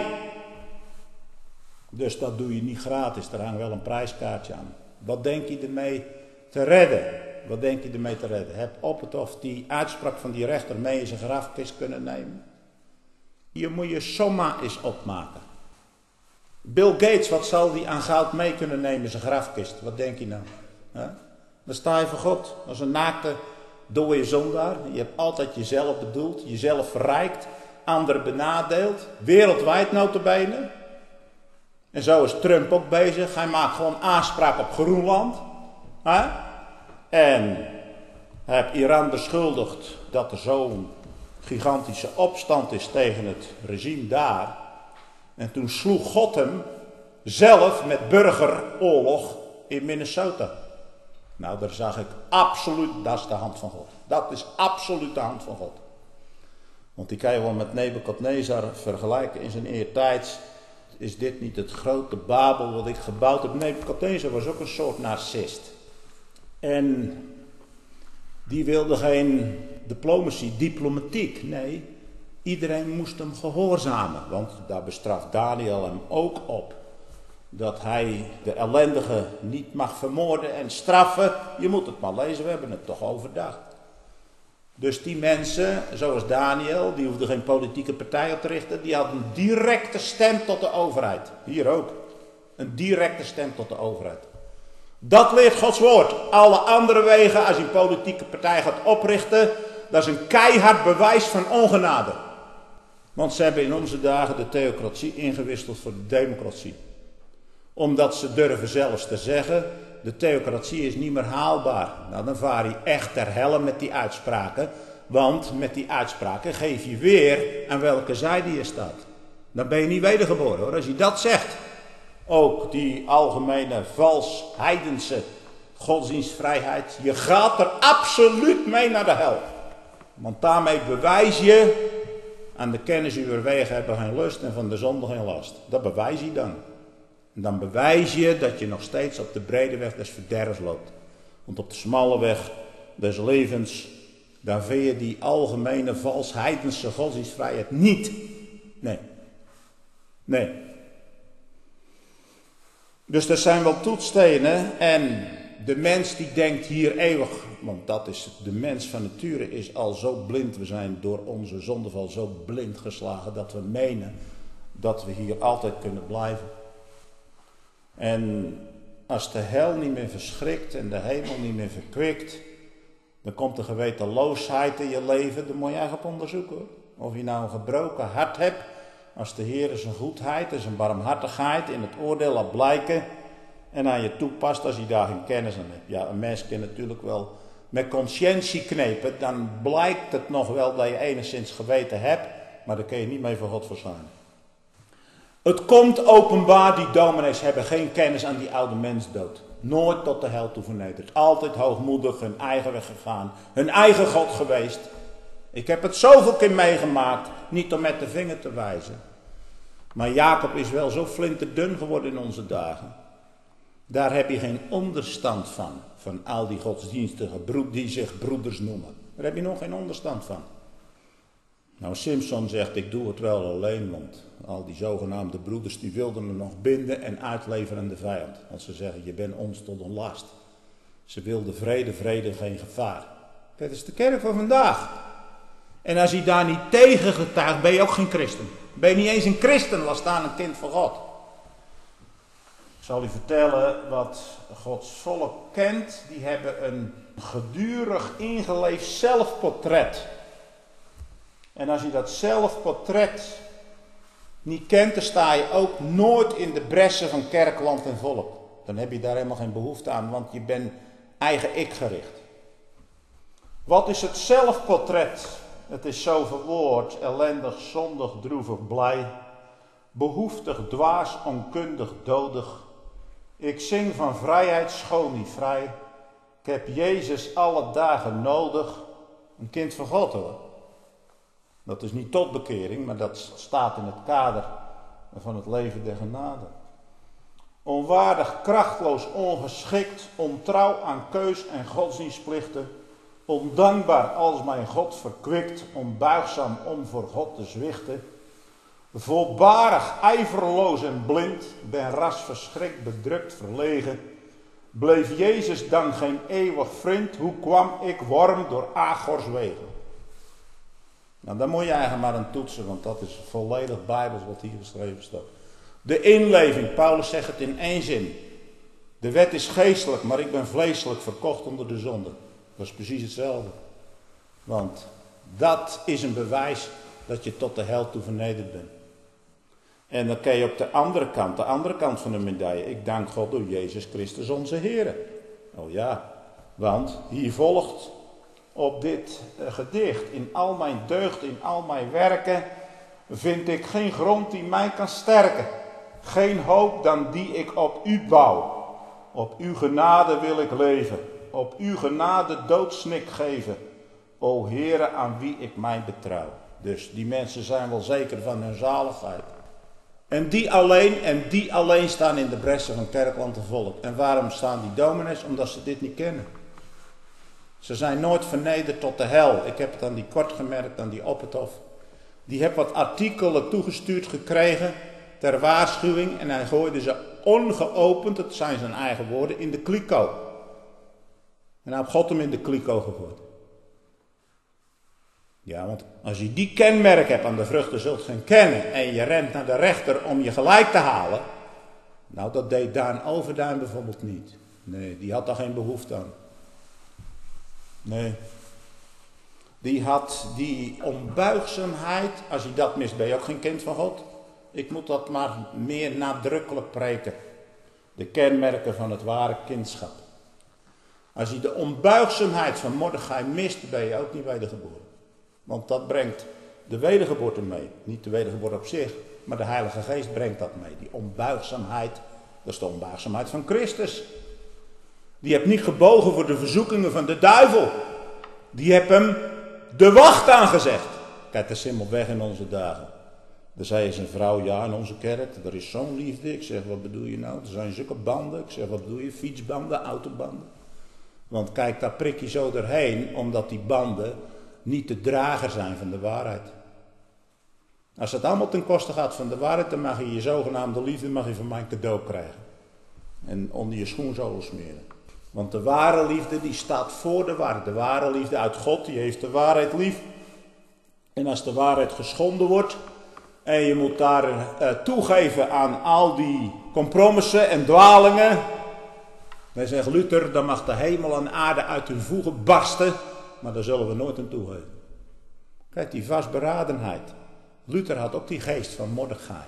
Dus dat doe je niet gratis, er hangt wel een prijskaartje aan. Wat denk je ermee te redden? Wat denk je ermee te redden? Heb op het of die uitspraak van die rechter mee in zijn grafkist kunnen nemen? Hier moet je somma eens opmaken. Bill Gates, wat zal die aan goud mee kunnen nemen in zijn grafkist? Wat denk je nou? Dan sta je voor God als een naakte, dode zondaar. Je hebt altijd jezelf bedoeld, jezelf verrijkt, anderen benadeeld, wereldwijd nota bene. En zo is Trump ook bezig. Hij maakt gewoon aanspraak op Groenland. En hij heeft Iran beschuldigd dat er zo'n gigantische opstand is tegen het regime daar. En toen sloeg God hem zelf met burgeroorlog in Minnesota. Nou, daar zag ik absoluut, dat is de hand van God. Dat is absoluut de hand van God. Want die kan je wel met Nebukadnezar vergelijken in zijn eertijds. Is dit niet het grote Babel wat ik gebouwd heb? Nebukadnezar was ook een soort narcist. En die wilde geen diplomatiek. Nee, iedereen moest hem gehoorzamen. Want daar bestraft Daniel hem ook op. Dat hij de ellendige niet mag vermoorden en straffen. Je moet het maar lezen, we hebben het toch overdacht. Dus die mensen, zoals Daniel, die hoefden geen politieke partij op te richten. Die hadden een directe stem tot de overheid. Hier ook. Een directe stem tot de overheid. Dat leert Gods woord. Alle andere wegen, als je een politieke partij gaat oprichten, dat is een keihard bewijs van ongenade. Want ze hebben in onze dagen de theocratie ingewisseld voor de democratie. Omdat ze durven zelfs te zeggen, de theocratie is niet meer haalbaar. Nou, dan vaar je echt ter helle met die uitspraken. Want met die uitspraken geef je weer aan welke zijde je staat. Dan ben je niet wedergeboren hoor, als je dat zegt. Ook die algemene vals heidense godsdienstvrijheid. Je gaat er absoluut mee naar de hel. Want daarmee bewijs je, aan de kennis uw wegen hebben geen lust en van de zonde geen last. Dat bewijs je dan. En dan bewijs je dat je nog steeds op de brede weg des verderfs loopt. Want op de smalle weg des levens, daar vind je die algemene vals heidense godsdienstvrijheid niet. Nee. Dus er zijn wel toetsstenen en de mens die denkt hier eeuwig, want dat is de mens van nature is al zo blind, we zijn door onze zondeval zo blind geslagen dat we menen dat we hier altijd kunnen blijven. En als de hel niet meer verschrikt en de hemel niet meer verkwikt, dan komt de gewetenloosheid in je leven, dan moet je eigenlijk onderzoeken hoor. Of je nou een gebroken hart hebt, als de Heer zijn goedheid en zijn barmhartigheid in het oordeel laat blijken en aan je toepast als je daar geen kennis aan hebt. Ja, een mens kan natuurlijk wel met conscientie knepen, dan blijkt het nog wel dat je enigszins geweten hebt, maar daar kun je niet mee voor God verschijnen. Het komt openbaar, die dominees hebben geen kennis aan die oude mensdood. Nooit tot de hel toe vernederd. Altijd hoogmoedig hun eigen weg gegaan. Hun eigen God geweest. Ik heb het zoveel keer meegemaakt. Niet om met de vinger te wijzen. Maar Jacob is wel zo flinterdun geworden in onze dagen. Daar heb je geen onderstand van. Van al die godsdienstige die zich broeders noemen. Daar heb je nog geen onderstand van. Nou, Simpson zegt, ik doe het wel alleen, want al die zogenaamde broeders die wilden me nog binden en uitleveren aan de vijand. Want ze zeggen, je bent ons tot een last. Ze wilden vrede, geen gevaar. Dat is de kerk van vandaag. En als je daar niet tegen getuigt, ben je ook geen christen. Ben je niet eens een christen, laat staan een kind van God. zal u vertellen wat Gods volk kent. Die hebben een gedurig ingeleefd zelfportret. En als je dat zelfportret niet kent, dan sta je ook nooit in de bressen van kerk, land en volk. Dan heb je daar helemaal geen behoefte aan, want je bent eigen ik gericht. Wat is het zelfportret? Het is zo verwoord: ellendig, zondig, droevig, blij, behoeftig, dwaas, onkundig, dodig. Ik zing van vrijheid, schoon niet vrij. Ik heb Jezus alle dagen nodig. Een kind van God hoor. Dat is niet tot bekering, maar dat staat in het kader van het leven der genade. Onwaardig, krachtloos, ongeschikt, ontrouw aan keus en godsdienstplichten. Ondankbaar als mijn God verkwikt, onbuigzaam om voor God te zwichten. Voorbarig, ijverloos en blind, ben ras verschrikt, bedrukt, verlegen. Bleef Jezus dan geen eeuwig vriend, hoe kwam ik worm door Agors wegen? Nou, daar moet je eigenlijk maar aan toetsen, want dat is volledig Bijbels wat hier geschreven staat. De inleving, Paulus zegt het in één zin. De wet is geestelijk, maar ik ben vleeselijk, verkocht onder de zonde. Dat is precies hetzelfde. Want dat is een bewijs dat je tot de hel toe vernederd bent. En dan kan je op de andere kant van de medaille. Ik dank God door Jezus Christus onze Heer. Oh ja, want hier volgt op dit gedicht: in al mijn deugd, in al mijn werken, vind ik geen grond die mij kan sterken. Geen hoop dan die ik op u bouw. Op uw genade wil ik leven. Op uw genade doodsnik geven. O Heere, aan wie ik mij betrouw. Dus die mensen zijn wel zeker van hun zaligheid. En die alleen staan in de bressen van kerk, land en volk. En waarom staan die dominees? Omdat ze dit niet kennen. Ze zijn nooit vernederd tot de hel. Ik heb het aan die Kort gemerkt, aan die Opperhof. Die heeft wat artikelen toegestuurd gekregen ter waarschuwing. En hij gooide ze ongeopend, dat zijn zijn eigen woorden, in de kliko. En hij heeft God hem in de kliko gegooid. Ja, want als je die kenmerk hebt, aan de vruchten zult gaan kennen, en je rent naar de rechter om je gelijk te halen. Nou, dat deed Daan Overduin bijvoorbeeld niet. Nee, die had daar geen behoefte aan. Nee. Die had die onbuigzaamheid. Als je dat mist, ben je ook geen kind van God. Ik moet dat maar meer nadrukkelijk preken. De kenmerken van het ware kindschap. Als je de onbuigzaamheid van Mordechai mist, ben je ook niet wedergeboren. Want dat brengt de wedergeboorte mee. Niet de wedergeboorte op zich, maar de Heilige Geest brengt dat mee. Die onbuigzaamheid, dat is de onbuigzaamheid van Christus. Die heeft niet gebogen voor de verzoekingen van de duivel. Die heeft hem de wacht aangezegd. Kijk, dat is helemaal weg in onze dagen. Er zei eens een vrouw, ja, in onze kerk, er is zo'n liefde. Ik zeg, wat bedoel je nou? Er zijn zulke banden. Ik zeg, wat bedoel je? Fietsbanden, autobanden. Want kijk, daar prik je zo doorheen, omdat die banden niet de drager zijn van de waarheid. Als het allemaal ten koste gaat van de waarheid, dan mag je je zogenaamde liefde van mij cadeau krijgen. En onder je schoenzolen smeren. Want de ware liefde, die staat voor de waarheid. De ware liefde uit God, die heeft de waarheid lief. En als de waarheid geschonden wordt, en je moet daar toegeven aan al die compromissen en dwalingen. Wij zeggen Luther, dan mag de hemel en aarde uit hun voegen barsten. Maar daar zullen we nooit aan toegeven. Kijk, die vastberadenheid. Luther had ook die geest van Mordechai.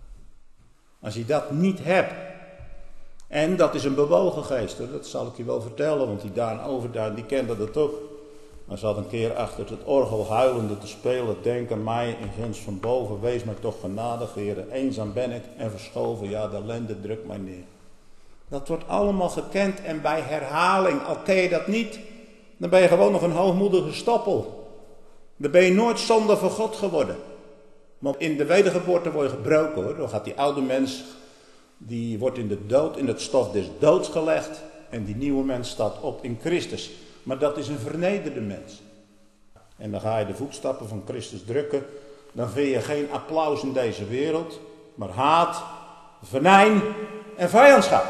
Als je dat niet hebt. En dat is een bewogen geest, hoor. Dat zal ik je wel vertellen. Want die Daan Overduin, die kende dat ook. Hij zat een keer achter het orgel huilende te spelen. Denk aan mij in gunst van boven. Wees mij toch genadig, Heere. Eenzaam ben ik en verschoven. Ja, de ellende drukt mij neer. Dat wordt allemaal gekend. En bij herhaling, al ken je dat niet, dan ben je gewoon nog een hoogmoedige stoppel. Dan ben je nooit zonde voor God geworden. Want in de wedergeboorte word je gebroken, hoor. Dan gaat die oude mens, die wordt in de dood, in het stof des doods gelegd. En die nieuwe mens staat op in Christus. Maar dat is een vernederde mens. En dan ga je de voetstappen van Christus drukken. Dan vind je geen applaus in deze wereld. Maar haat, venijn en vijandschap.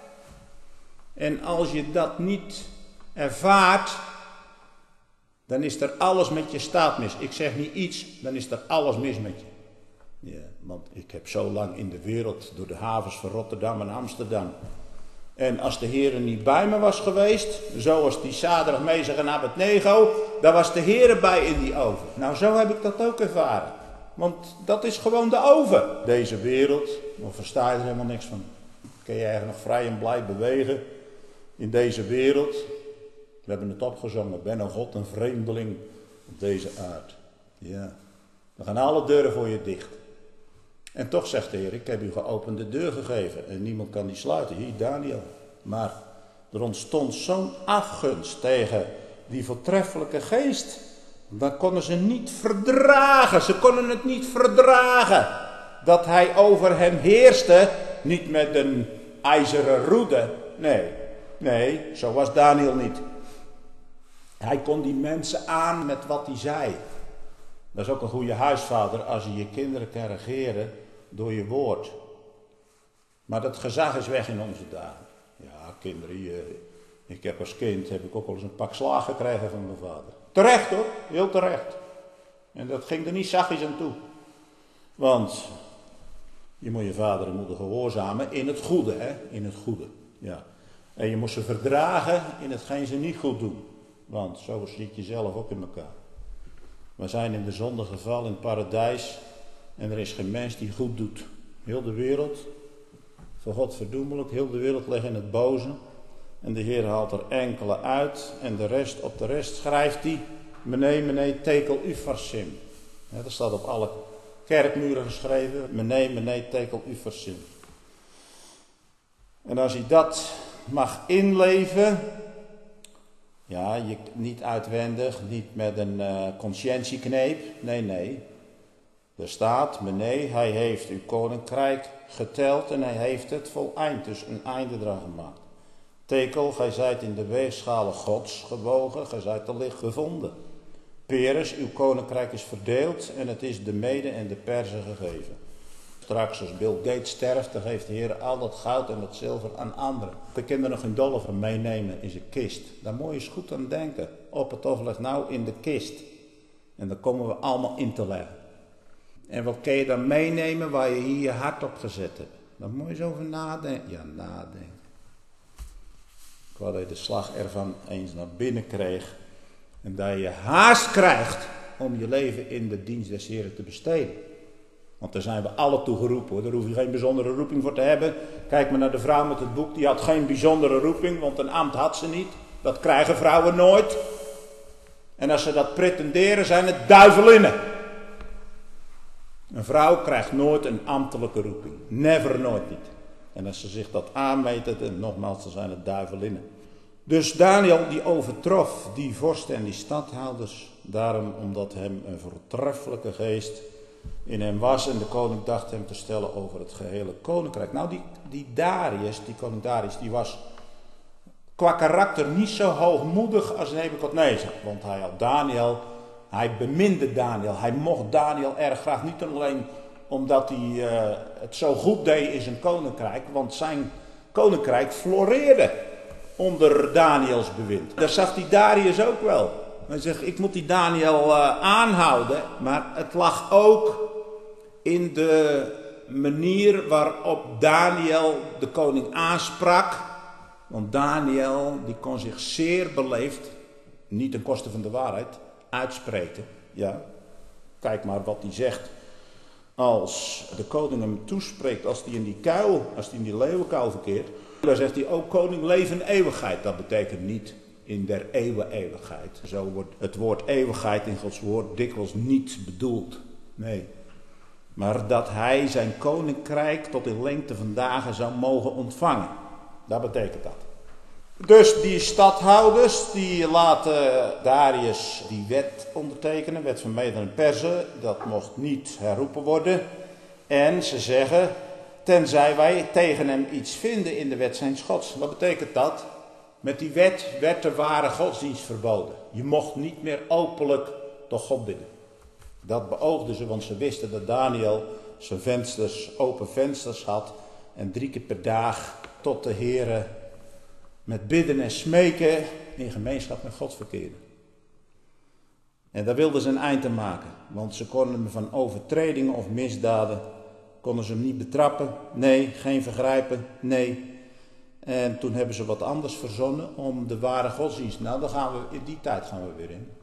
En als je dat niet ervaart, dan is er alles met je staat mis. Ik zeg niet iets, dan is er alles mis met je. Ja, want ik heb zo lang in de wereld door de havens van Rotterdam en Amsterdam. En als de Heer niet bij me was geweest, zoals die Sadrach, Mesach en Abednego, dan was de Heer bij in die oven. Nou, zo heb ik dat ook ervaren. Want dat is gewoon de oven. Deze wereld, dan versta je er helemaal niks van. Kun je eigenlijk nog vrij en blij bewegen in deze wereld. We hebben het opgezongen, ben een God, een vreemdeling op deze aarde. Ja, dan gaan alle deuren voor je dicht. En toch zegt de Heer, ik heb u geopende deur gegeven en niemand kan die sluiten. Hier, Daniel. Maar er ontstond zo'n afgunst tegen die voortreffelijke geest. Dan konden ze niet verdragen. Ze konden het niet verdragen dat hij over hen heerste. Niet met een ijzeren roede. Nee, zo was Daniel niet. Hij kon die mensen aan met wat hij zei. Dat is ook een goede huisvader als je je kinderen kan regeren door je woord. Maar dat gezag is weg in onze dagen. Ja, kinderen, ik heb als kind ook wel eens een pak slaag gekregen van mijn vader. Terecht hoor, heel terecht. En dat ging er niet zachtjes aan toe. Want je moet je vader en moeder gehoorzamen in het goede, hè? In het goede, ja. En je moet ze verdragen in hetgeen ze niet goed doen. Want zo zit je zelf ook in elkaar. We zijn in de zonde gevallen in het paradijs. En er is geen mens die goed doet. Heel de wereld, voor God verdoemelijk, heel de wereld ligt in het boze. En de Heer haalt er enkele uit. En op de rest schrijft hij, Mene, tekel ufarsim. Ja, dat staat op alle kerkmuren geschreven. Mene, tekel ufarsim. En als hij dat mag inleven, ja, niet uitwendig, niet met een conscientiekneep, nee. Er staat, hij heeft uw koninkrijk geteld en hij heeft het voleind, dus een einde eraan gemaakt. Tekel, gij zijt in de weegschalen Gods gewogen, gij zijt er licht gevonden. Peres, uw koninkrijk is verdeeld en het is de Mede en de Perzen gegeven. Straks als Bill Gates sterft, dan geeft de Heer al dat goud en dat zilver aan anderen. De kinderen nog een dollar van meenemen in zijn kist. Daar moet je eens goed aan denken. Op het of ligt nou in de kist. En daar komen we allemaal in te leggen. En wat kun je dan meenemen waar je hier je hart op gezet hebt? Daar moet je eens over nadenken. Ja, nadenken. Ik wou dat je de slag ervan eens naar binnen kreeg. En dat je haast krijgt om je leven in de dienst des Heren te besteden. Want daar zijn we alle toe geroepen hoor. Daar hoef je geen bijzondere roeping voor te hebben. Kijk maar naar de vrouw met het boek. Die had geen bijzondere roeping, want een ambt had ze niet. Dat krijgen vrouwen nooit. En als ze dat pretenderen, zijn het duivelinnen. Een vrouw krijgt nooit een ambtelijke roeping. Never, nooit niet. En als ze zich dat aanmeten, en nogmaals, dan zijn het duivelinnen. Dus Daniel die overtrof die vorsten en die stadhouders. Daarom omdat hem een voortreffelijke geest in hem was. En de koning dacht hem te stellen over het gehele koninkrijk. Nou die Darius, die koning Darius, die was qua karakter niet zo hoogmoedig als Nebukadnezar. Want hij had Daniel, hij beminde Daniel. Hij mocht Daniel erg graag, niet alleen omdat hij het zo goed deed in zijn koninkrijk. Want zijn koninkrijk floreerde onder Daniels bewind. Daar zag die Darius ook wel. Hij zegt, ik moet die Daniel aanhouden. Maar het lag ook in de manier waarop Daniel de koning aansprak. Want Daniel die kon zich zeer beleefd, niet ten koste van de waarheid, uitspreken. Ja, kijk maar wat hij zegt. Als de koning hem toespreekt, als hij in die kuil, als hij in die leeuwenkuil verkeert, dan zegt hij ook koning leven eeuwigheid. Dat betekent niet in der eeuwen eeuwigheid. Zo wordt het woord eeuwigheid in Gods woord dikwijls niet bedoeld. Nee. Maar dat hij zijn koninkrijk tot in lengte van dagen zou mogen ontvangen. Dat betekent dat. Dus die stadhouders die laten Darius die wet ondertekenen, wet van Mede en Perzen. Dat mocht niet herroepen worden. En ze zeggen, tenzij wij tegen hem iets vinden in de wet zijns Gods. Wat betekent dat? Met die wet werd de ware godsdienst verboden. Je mocht niet meer openlijk tot God bidden. Dat beoogden ze, want ze wisten dat Daniel zijn vensters, open vensters had. En 3 keer per dag tot de Heere met bidden en smeken in gemeenschap met God verkeerde. En daar wilden ze een eind aan maken. Want ze konden hem van overtredingen of misdaden, konden ze hem niet betrappen. Nee, geen vergrijpen. Nee. En toen hebben ze wat anders verzonnen om de ware godsdienst. Nou, in die tijd gaan we weer in.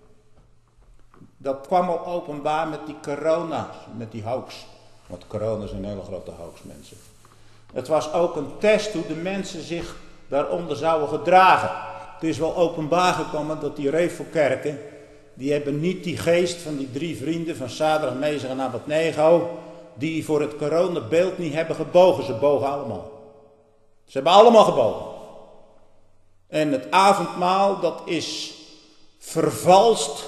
Dat kwam al openbaar met die corona, met die hoax. Want corona is een hele grote hoax, mensen. Het was ook een test hoe de mensen zich daaronder zouden gedragen. Het is wel openbaar gekomen dat die Revelkerken, die hebben niet die geest van die 3 vrienden van Sadrach, Mesach en Abednego, die voor het coronabeeld niet hebben gebogen. Ze bogen allemaal. Ze hebben allemaal gebogen. En het avondmaal, dat is vervalst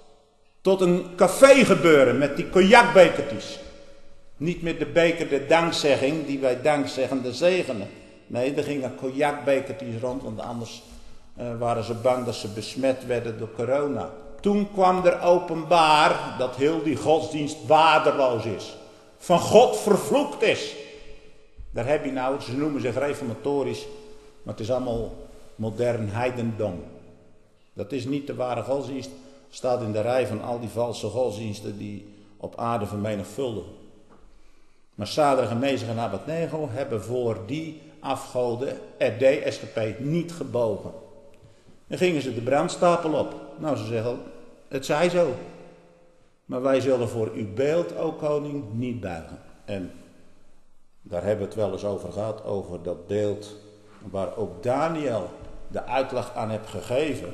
tot een cafégebeuren met die cognacbekertjes. Niet met de beker de dankzegging, die wij dankzeggende zegenen. Nee, er gingen cognacbekertjes rond, want anders waren ze bang dat ze besmet werden door corona. Toen kwam er openbaar dat heel die godsdienst waardeloos is. Van God vervloekt is. Daar heb je nou, ze noemen zich reformatorisch, maar het is allemaal modern heidendom. Dat is niet de ware godsdienst. Staat in de rij van al die valse godsdiensten die op aarde vermenigvuldigen. Maar Sadrach, Mesach en Abednego hebben voor die afgoden, SGP, niet gebogen. Dan gingen ze de brandstapel op. Nou, ze zeggen, het zij zo. Maar wij zullen voor uw beeld, o koning, niet buigen. En daar hebben we het wel eens over gehad, over dat beeld waar ook Daniel de uitleg aan heeft gegeven.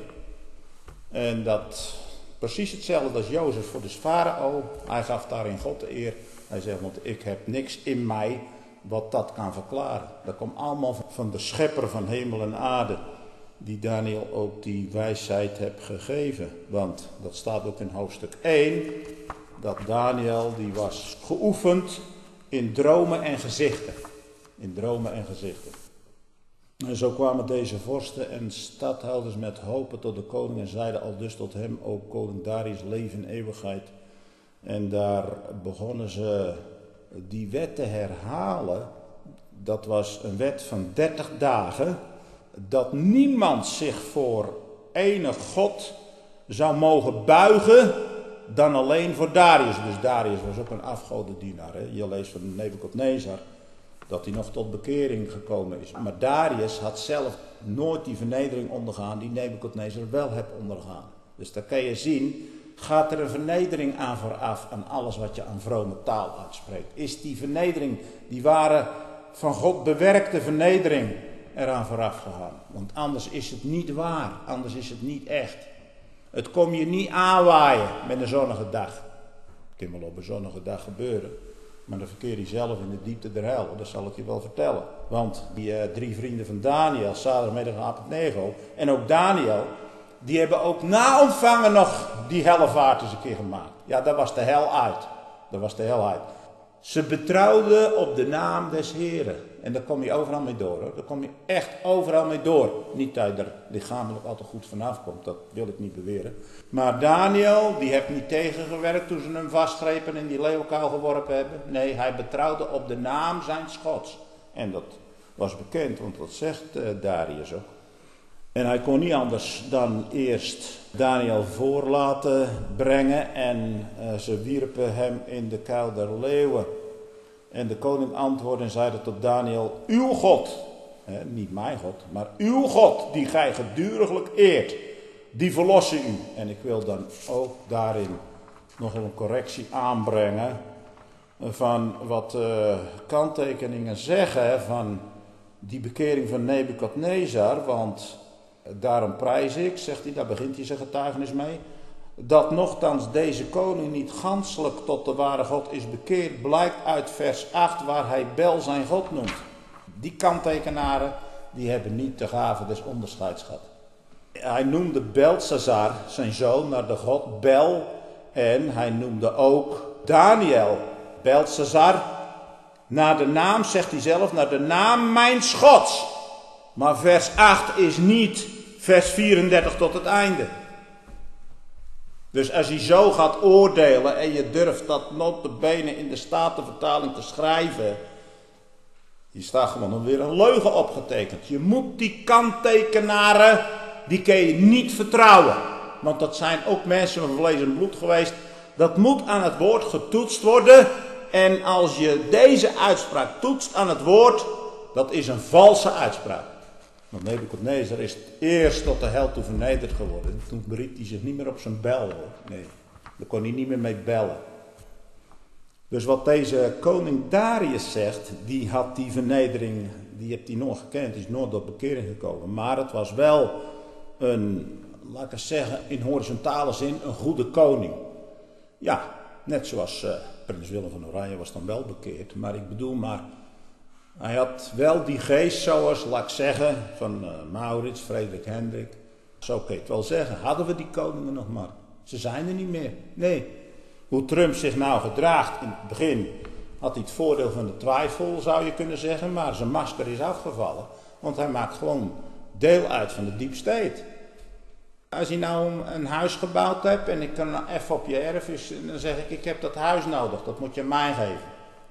En dat precies hetzelfde als Jozef voor de farao. Hij gaf daarin God de eer. Hij zegt, want ik heb niks in mij wat dat kan verklaren. Dat komt allemaal van de schepper van hemel en aarde. Die Daniel ook die wijsheid heeft gegeven. Want dat staat ook in hoofdstuk 1. Dat Daniel die was geoefend in dromen en gezichten. In dromen en gezichten. En zo kwamen deze vorsten en stadhouders met hopen tot de koning en zeiden al dus tot hem, o koning Darius, leven in eeuwigheid. En daar begonnen ze die wet te herhalen. Dat was een wet van 30 dagen. Dat niemand zich voor enig God zou mogen buigen dan alleen voor Darius. Dus Darius was ook een afgodendienaar. Hè? Je leest van Nebukadnezar dat hij nog tot bekering gekomen is. Maar Darius had zelf nooit die vernedering ondergaan die Nebukadnezar wel heeft ondergaan. Dus daar kan je zien, gaat er een vernedering aan vooraf aan alles wat je aan vrome taal uitspreekt. Is die vernedering, die ware van God bewerkte vernedering eraan vooraf gegaan. Want anders is het niet waar, anders is het niet echt. Het kom je niet aanwaaien met een zonnige dag. Het kan wel op een zonnige dag gebeuren. Maar dan verkeer je zelf in de diepte der hel. Dat zal ik je wel vertellen. Want die 3 vrienden van Daniel, Sadrach, Mesach en Abednego, en ook Daniel, die hebben ook na ontvangen nog die hellevaart eens een keer gemaakt. Ja, dat was de hel uit. Dat was de hel uit. Ze betrouwden op de naam des Heren. En daar kom je overal mee door, hoor. Daar kom je echt overal mee door. Niet dat je er lichamelijk altijd goed vanaf komt, dat wil ik niet beweren. Maar Daniel, die heeft niet tegengewerkt toen ze hem vastgrepen en die leeuwkuil geworpen hebben. Nee, hij betrouwde op de naam zijns Gods. En dat was bekend, want dat zegt Darius ook. En hij kon niet anders dan eerst Daniel voor laten brengen en ze wierpen hem in de kuil der leeuwen. En de koning antwoordde en zeide tot Daniel, uw God, niet mijn God, maar uw God die gij geduriglijk eert, die verlossen u. En ik wil dan ook daarin nog een correctie aanbrengen van wat kanttekeningen zeggen van die bekering van Nebukadnezar, want daarom prijs ik, zegt hij, daar begint hij zijn getuigenis mee, dat nochtans deze koning niet ganselijk tot de ware God is bekeerd, blijkt uit vers 8 waar hij Bel zijn God noemt. Die kanttekenaren, die hebben niet de gave des onderscheids gehad. Hij noemde Belteshazzar, zijn zoon, naar de God Bel, en hij noemde ook Daniel, Belteshazzar, naar de naam, zegt hij zelf, naar de naam mijns Gods. Maar vers 8 is niet vers 34 tot het einde. Dus als je zo gaat oordelen en je durft dat notabene in de Statenvertaling te schrijven, je staat gewoon weer een leugen opgetekend. Je moet die kanttekenaren, die kun je niet vertrouwen. want dat zijn ook mensen van vlees en bloed geweest. Dat moet aan het woord getoetst worden. En als je deze uitspraak toetst aan het woord, dat is een valse uitspraak. Want Nebukadnezar is het eerst tot de hel toe vernederd geworden. Toen beriep hij zich niet meer op zijn bel, hoor. Nee, daar kon hij niet meer mee bellen. Dus wat deze koning Darius zegt, die had die vernedering, die heeft hij nooit gekend. Die is nooit tot bekering gekomen. Maar het was wel een, laat ik eens zeggen, in horizontale zin een goede koning. Ja, net zoals prins Willem van Oranje was dan wel bekeerd. Maar ik bedoel maar, hij had wel die geest zoals, laat ik zeggen, van Maurits, Frederik Hendrik. Zo kun je het wel zeggen. Hadden we die koningen nog maar. Ze zijn er niet meer. Nee. Hoe Trump zich nou gedraagt in het begin had hij het voordeel van de twijfel, zou je kunnen zeggen. Maar zijn masker is afgevallen. Want hij maakt gewoon deel uit van de deep state. Als je nou een huis gebouwd hebt en ik kan nou even op je erf, dan zeg ik heb dat huis nodig. Dat moet je mij geven.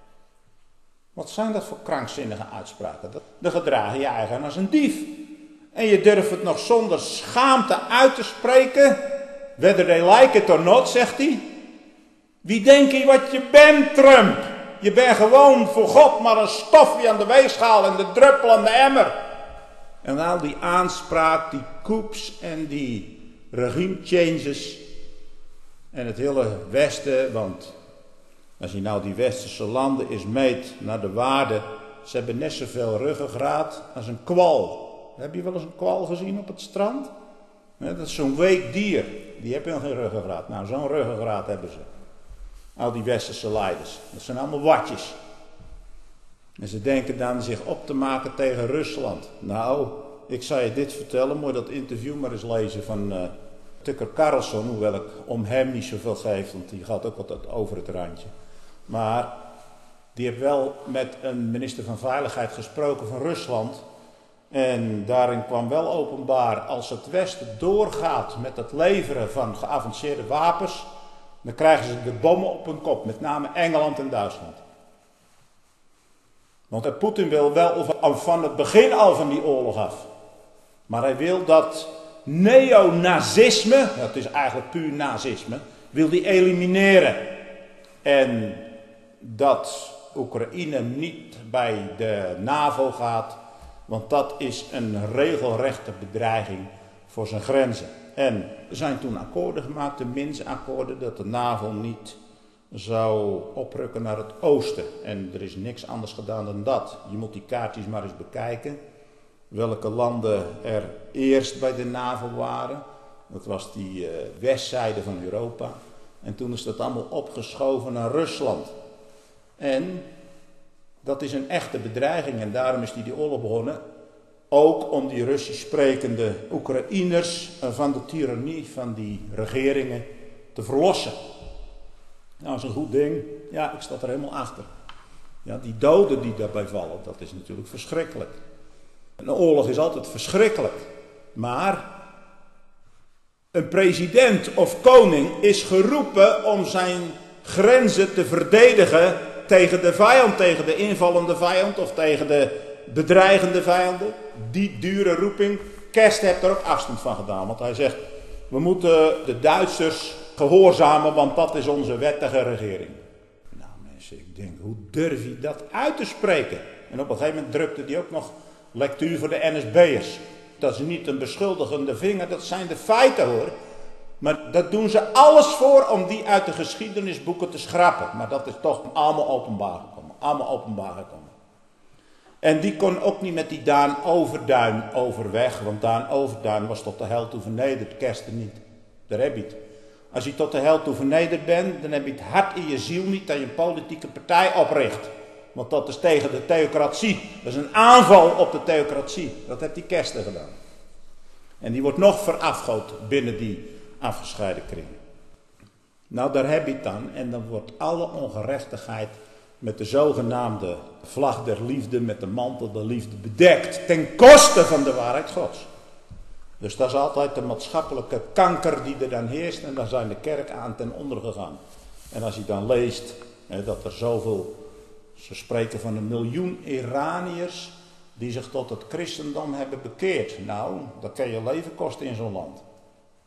Wat zijn dat voor krankzinnige uitspraken? Dan gedraag je je eigen als een dief. En je durft het nog zonder schaamte uit te spreken. Whether they like it or not, zegt hij. Wie denk je wat je bent, Trump? Je bent gewoon voor God maar een stofje aan de weegschaal en de druppel aan de emmer. En al die aanspraak, die coups en die regime changes. En het hele Westen, want als je nou die westerse landen eens meet naar de waarde. Ze hebben net zoveel ruggengraat als een kwal. Heb je wel eens een kwal gezien op het strand? Dat is zo'n week dier. Die hebben nog geen ruggengraat. Nou, zo'n ruggengraat hebben ze. Al die westerse leiders. Dat zijn allemaal watjes. En ze denken dan zich op te maken tegen Rusland. Nou, ik zal je dit vertellen. Moet je dat interview maar eens lezen van Tucker Carlson. Hoewel ik om hem niet zoveel geef. Want die gaat ook altijd over het randje. Maar die heeft wel met een minister van Veiligheid gesproken van Rusland. En daarin kwam wel openbaar, als het Westen doorgaat met het leveren van geavanceerde wapens, dan krijgen ze de bommen op hun kop, met name Engeland en Duitsland. Want Poetin wil wel van het begin al van die oorlog af. Maar hij wil dat neonazisme, dat is eigenlijk puur nazisme, wil die elimineren. En dat Oekraïne niet bij de NAVO gaat, want dat is een regelrechte bedreiging voor zijn grenzen. En er zijn toen akkoorden gemaakt, de Minsk-akkoorden, dat de NAVO niet zou oprukken naar het oosten. En er is niks anders gedaan dan dat. Je moet die kaartjes maar eens bekijken. Welke landen er eerst bij de NAVO waren. Dat was die westzijde van Europa. En toen is dat allemaal opgeschoven naar Rusland. En dat is een echte bedreiging en daarom is die oorlog begonnen. Ook om die Russisch sprekende Oekraïners van de tirannie van die regeringen te verlossen. Nou, dat is een goed ding. Ja, ik sta er helemaal achter. Ja, die doden die daarbij vallen, dat is natuurlijk verschrikkelijk. Een oorlog is altijd verschrikkelijk. Maar een president of koning is geroepen om zijn grenzen te verdedigen tegen de vijand, tegen de invallende vijand of tegen de bedreigende vijanden. Die dure roeping. Kerst heeft er ook afstand van gedaan, want hij zegt, we moeten de Duitsers gehoorzamen, want dat is onze wettige regering. Nou mensen, ik denk, hoe durf je dat uit te spreken? En op een gegeven moment drukte hij ook nog lectuur voor de NSB'ers. Dat is niet een beschuldigende vinger, dat zijn de feiten hoor. Maar dat doen ze alles voor om die uit de geschiedenisboeken te schrappen. Maar dat is toch allemaal openbaar gekomen. Allemaal openbaar gekomen. En die kon ook niet met die Daan Overduin overweg. Want Daan Overduin was tot de hel toe vernederd. Kersten niet. Daar heb je het. Als je tot de hel toe vernederd bent, dan heb je het hart in je ziel niet dat je een politieke partij opricht. Want dat is tegen de theocratie. Dat is een aanval op de theocratie. Dat heeft die Kersten gedaan. En die wordt nog verafgood binnen die afgescheiden kring. Nou, daar heb je het dan. En dan wordt alle ongerechtigheid met de zogenaamde vlag der liefde, met de mantel der liefde bedekt. Ten koste van de waarheid Gods. Dus dat is altijd de maatschappelijke kanker die er dan heerst. En dan zijn de kerk aan ten onder gegaan. En als je dan leest dat er zoveel, ze spreken van 1 miljoen Iraniërs die zich tot het christendom hebben bekeerd. Nou, dat kan je leven kosten in zo'n land.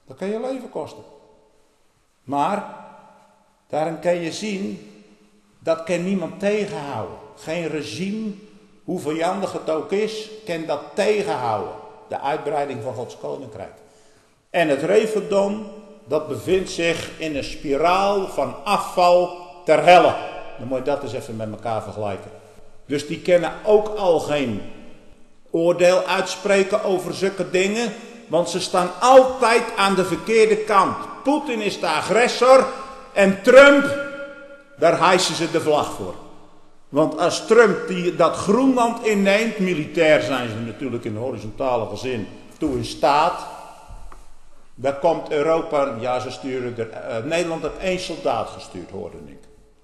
Dat kan je leven kosten. Maar daarin kan je zien, dat kan niemand tegenhouden. Geen regime, hoe vijandig het ook is, kan dat tegenhouden. De uitbreiding van Gods koninkrijk. En het Referdom, dat bevindt zich in een spiraal van afval ter helle. Dan moet je dat eens even met elkaar vergelijken. Dus die kunnen ook al geen oordeel uitspreken over zulke dingen. Want ze staan altijd aan de verkeerde kant. Poetin is de agressor en Trump, daar hijsen ze de vlag voor. Want als Trump dat Groenland inneemt, militair zijn ze natuurlijk in horizontale zin toe in staat. Dan komt Europa, ja ze sturen Nederland heeft 1 soldaat gestuurd, hoorde ik.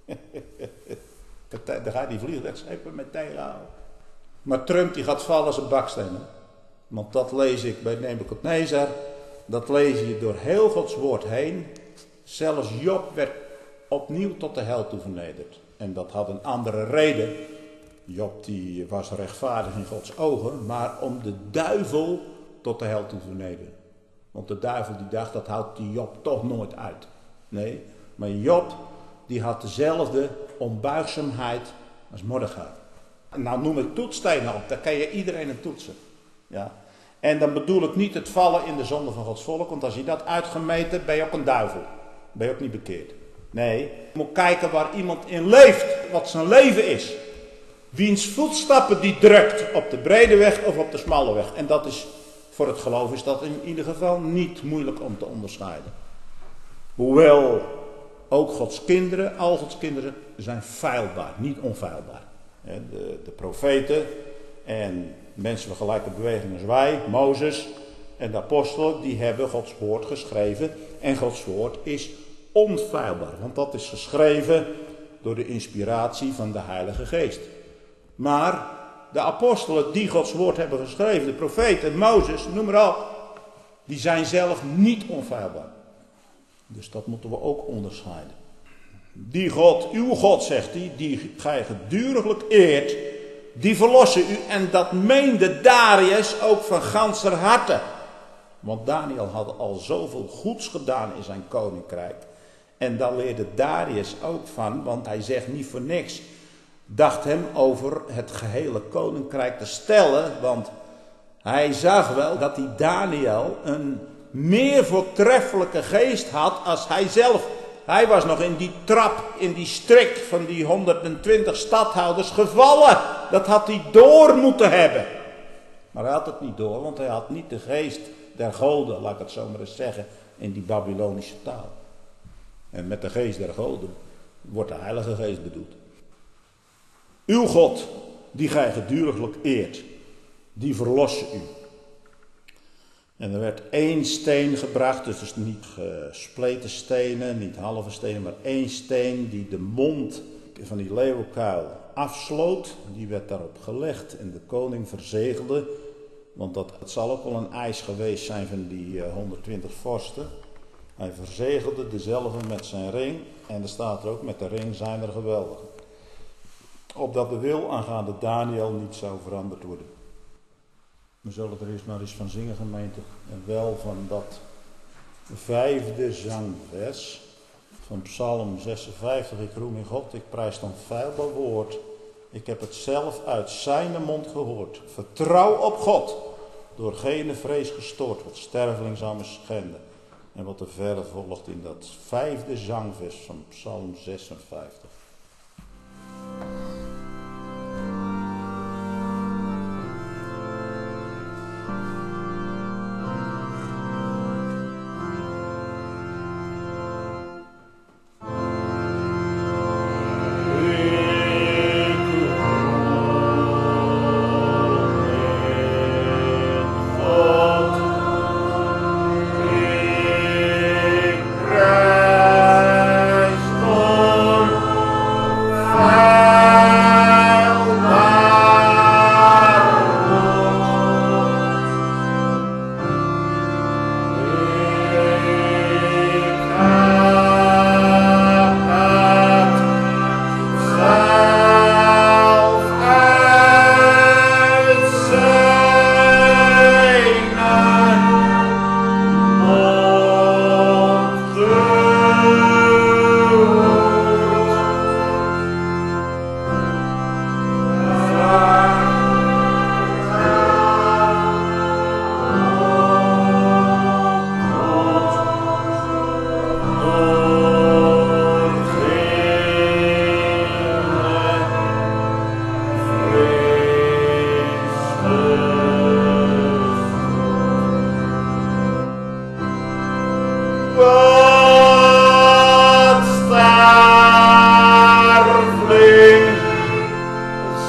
Daar gaat die vliegtuigschepen mee tegenhouden. Maar Trump die gaat vallen als een baksteen. Hè? Want dat lees ik bij Nebukadnezar. Dat lees je door heel Gods woord heen. Zelfs Job werd opnieuw tot de hel toe vernederd. En dat had een andere reden. Job die was rechtvaardig in Gods ogen. Maar om de duivel tot de hel toe vernederen. Want de duivel die dacht, dat houdt die Job toch nooit uit. Nee, maar Job die had dezelfde onbuigzaamheid als Mordechai. Nou noem ik toetsstenen op, daar kan je iedereen een toetsen. Ja. En dan bedoel ik niet het vallen in de zonde van Gods volk, want als je dat uitgemeten, ben je ook een duivel. Ben je ook niet bekeerd. Nee, je moet kijken waar iemand in leeft, wat zijn leven is. Wiens voetstappen die drukt op de brede weg of op de smalle weg. En dat is, voor het geloof is dat in ieder geval niet moeilijk om te onderscheiden. Hoewel ook Gods kinderen, al Gods kinderen, zijn feilbaar, niet onfeilbaar. De profeten en mensen van gelijke beweging als wij, Mozes en de apostelen, die hebben Gods woord geschreven. En Gods woord is onfeilbaar, want dat is geschreven door de inspiratie van de Heilige Geest. Maar de apostelen die Gods woord hebben geschreven, de profeten, Mozes, noem maar op, die zijn zelf niet onfeilbaar. Dus dat moeten we ook onderscheiden. Die God, uw God, zegt hij, die gij geduriglijk eert, die verlossen u. En dat meende Darius ook van ganser harte. Want Daniel had al zoveel goeds gedaan in zijn koninkrijk. En daar leerde Darius ook van, want hij zegt niet voor niks. Dacht hem over het gehele koninkrijk te stellen. Want hij zag wel dat die Daniel een meer voortreffelijke geest had als hij zelf. Hij was nog in die trap, in die strik van die 120 stadhouders gevallen. Dat had hij door moeten hebben. Maar hij had het niet door, want hij had niet de geest der goden, laat ik het zo maar eens zeggen, in die Babylonische taal. En met de geest der goden wordt de Heilige Geest bedoeld. Uw God, die gij geduriglijk eert, die verlossen u. En er werd 1 steen gebracht, dus niet gespleten stenen, niet halve stenen, maar 1 steen die de mond van die leeuwenkuil afsloot. Die werd daarop gelegd en de koning verzegelde, want het zal ook wel een eis geweest zijn van die 120 vorsten. Hij verzegelde dezelfde met zijn ring en er staat er ook, met de ring zijn er geweldigen. Opdat de wil aangaande Daniel niet zou veranderd worden. We zullen er eerst maar eens van zingen, gemeente. En wel van dat 5e zangvers van Psalm 56. Ik roem in God, ik prijs dan feilbaar woord. Ik heb het zelf uit zijn mond gehoord. Vertrouw op God, door geen vrees gestoord, wat sterveling zou me schenden. En wat er verder volgt in dat 5e zangvers van Psalm 56.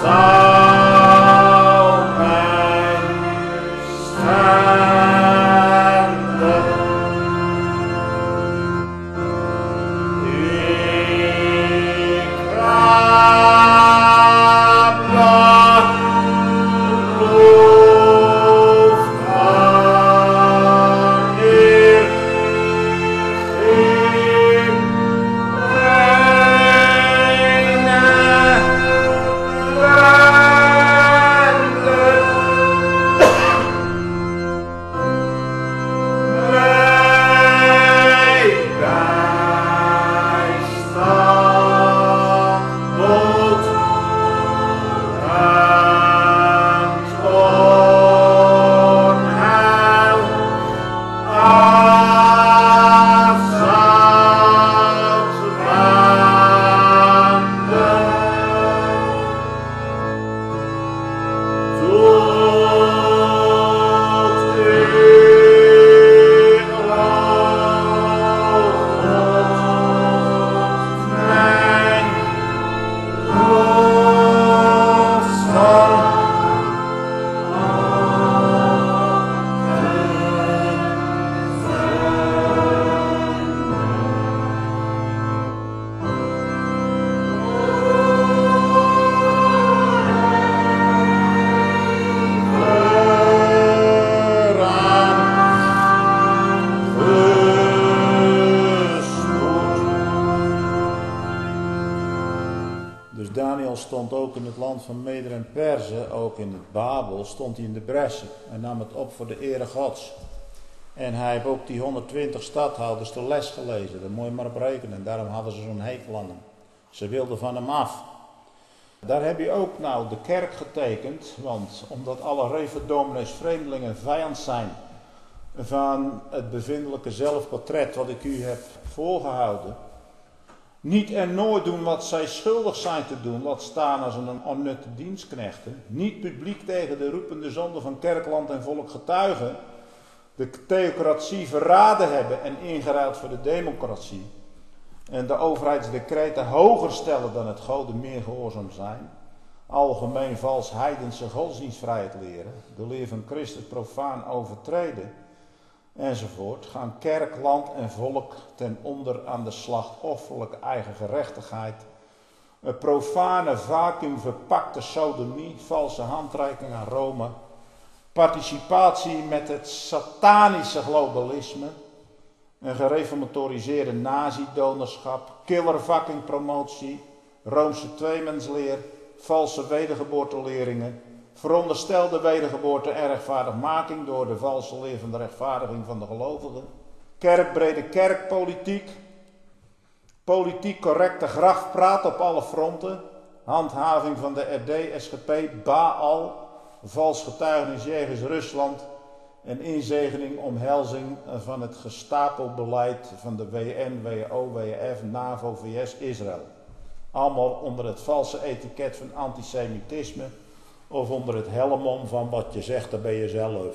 stond ook in het land van Meder en Perzen, ook in het Babel, stond hij in de bressen. Hij nam het op voor de ere Gods. En hij heeft ook die 120 stadhouders de les gelezen. Daar moet je maar op rekenen. Daarom hadden ze zo'n hekel aan hem. Ze wilden van hem af. Daar heb je ook nou de kerk getekend. Want omdat alle reverdominees vreemdelingen vijand zijn van het bevindelijke zelfportret wat ik u heb voorgehouden. Niet en nooit doen wat zij schuldig zijn te doen, laat staan als een onnutte dienstknechten. Niet publiek tegen de roepende zonde van kerkland en volk getuigen. De theocratie verraden hebben en ingeruild voor de democratie. En de overheidsdecreten hoger stellen dan het goden meer gehoorzaam zijn. Algemeen vals heidense godsdienstvrijheid leren. De leer van Christus profaan overtreden. Enzovoort. Gaan kerk, land en volk ten onder aan de slachtofferlijke eigen gerechtigheid. Een profane vacuüm verpakte sodomie. Valse handreiking aan Rome. Participatie met het satanische globalisme. Een gereformatoriseerde nazi-donorschap. Killerfucking-promotie. Roomse tweemensleer. Valse wedergeboorteleringen. Veronderstelde wedergeboorte en rechtvaardigmaking door de valse leer van de rechtvaardiging van de gelovigen. Kerkbrede kerkpolitiek. Politiek correcte grafpraat op alle fronten. Handhaving van de RD, SGP, Baal. Vals getuigenis jegens Rusland. En inzegening, omhelzing van het gestapelbeleid van de WN, WHO, WF, NAVO, VS, Israël. Allemaal onder het valse etiket van antisemitisme. Of onder het helmom van wat je zegt, dan ben je zelf.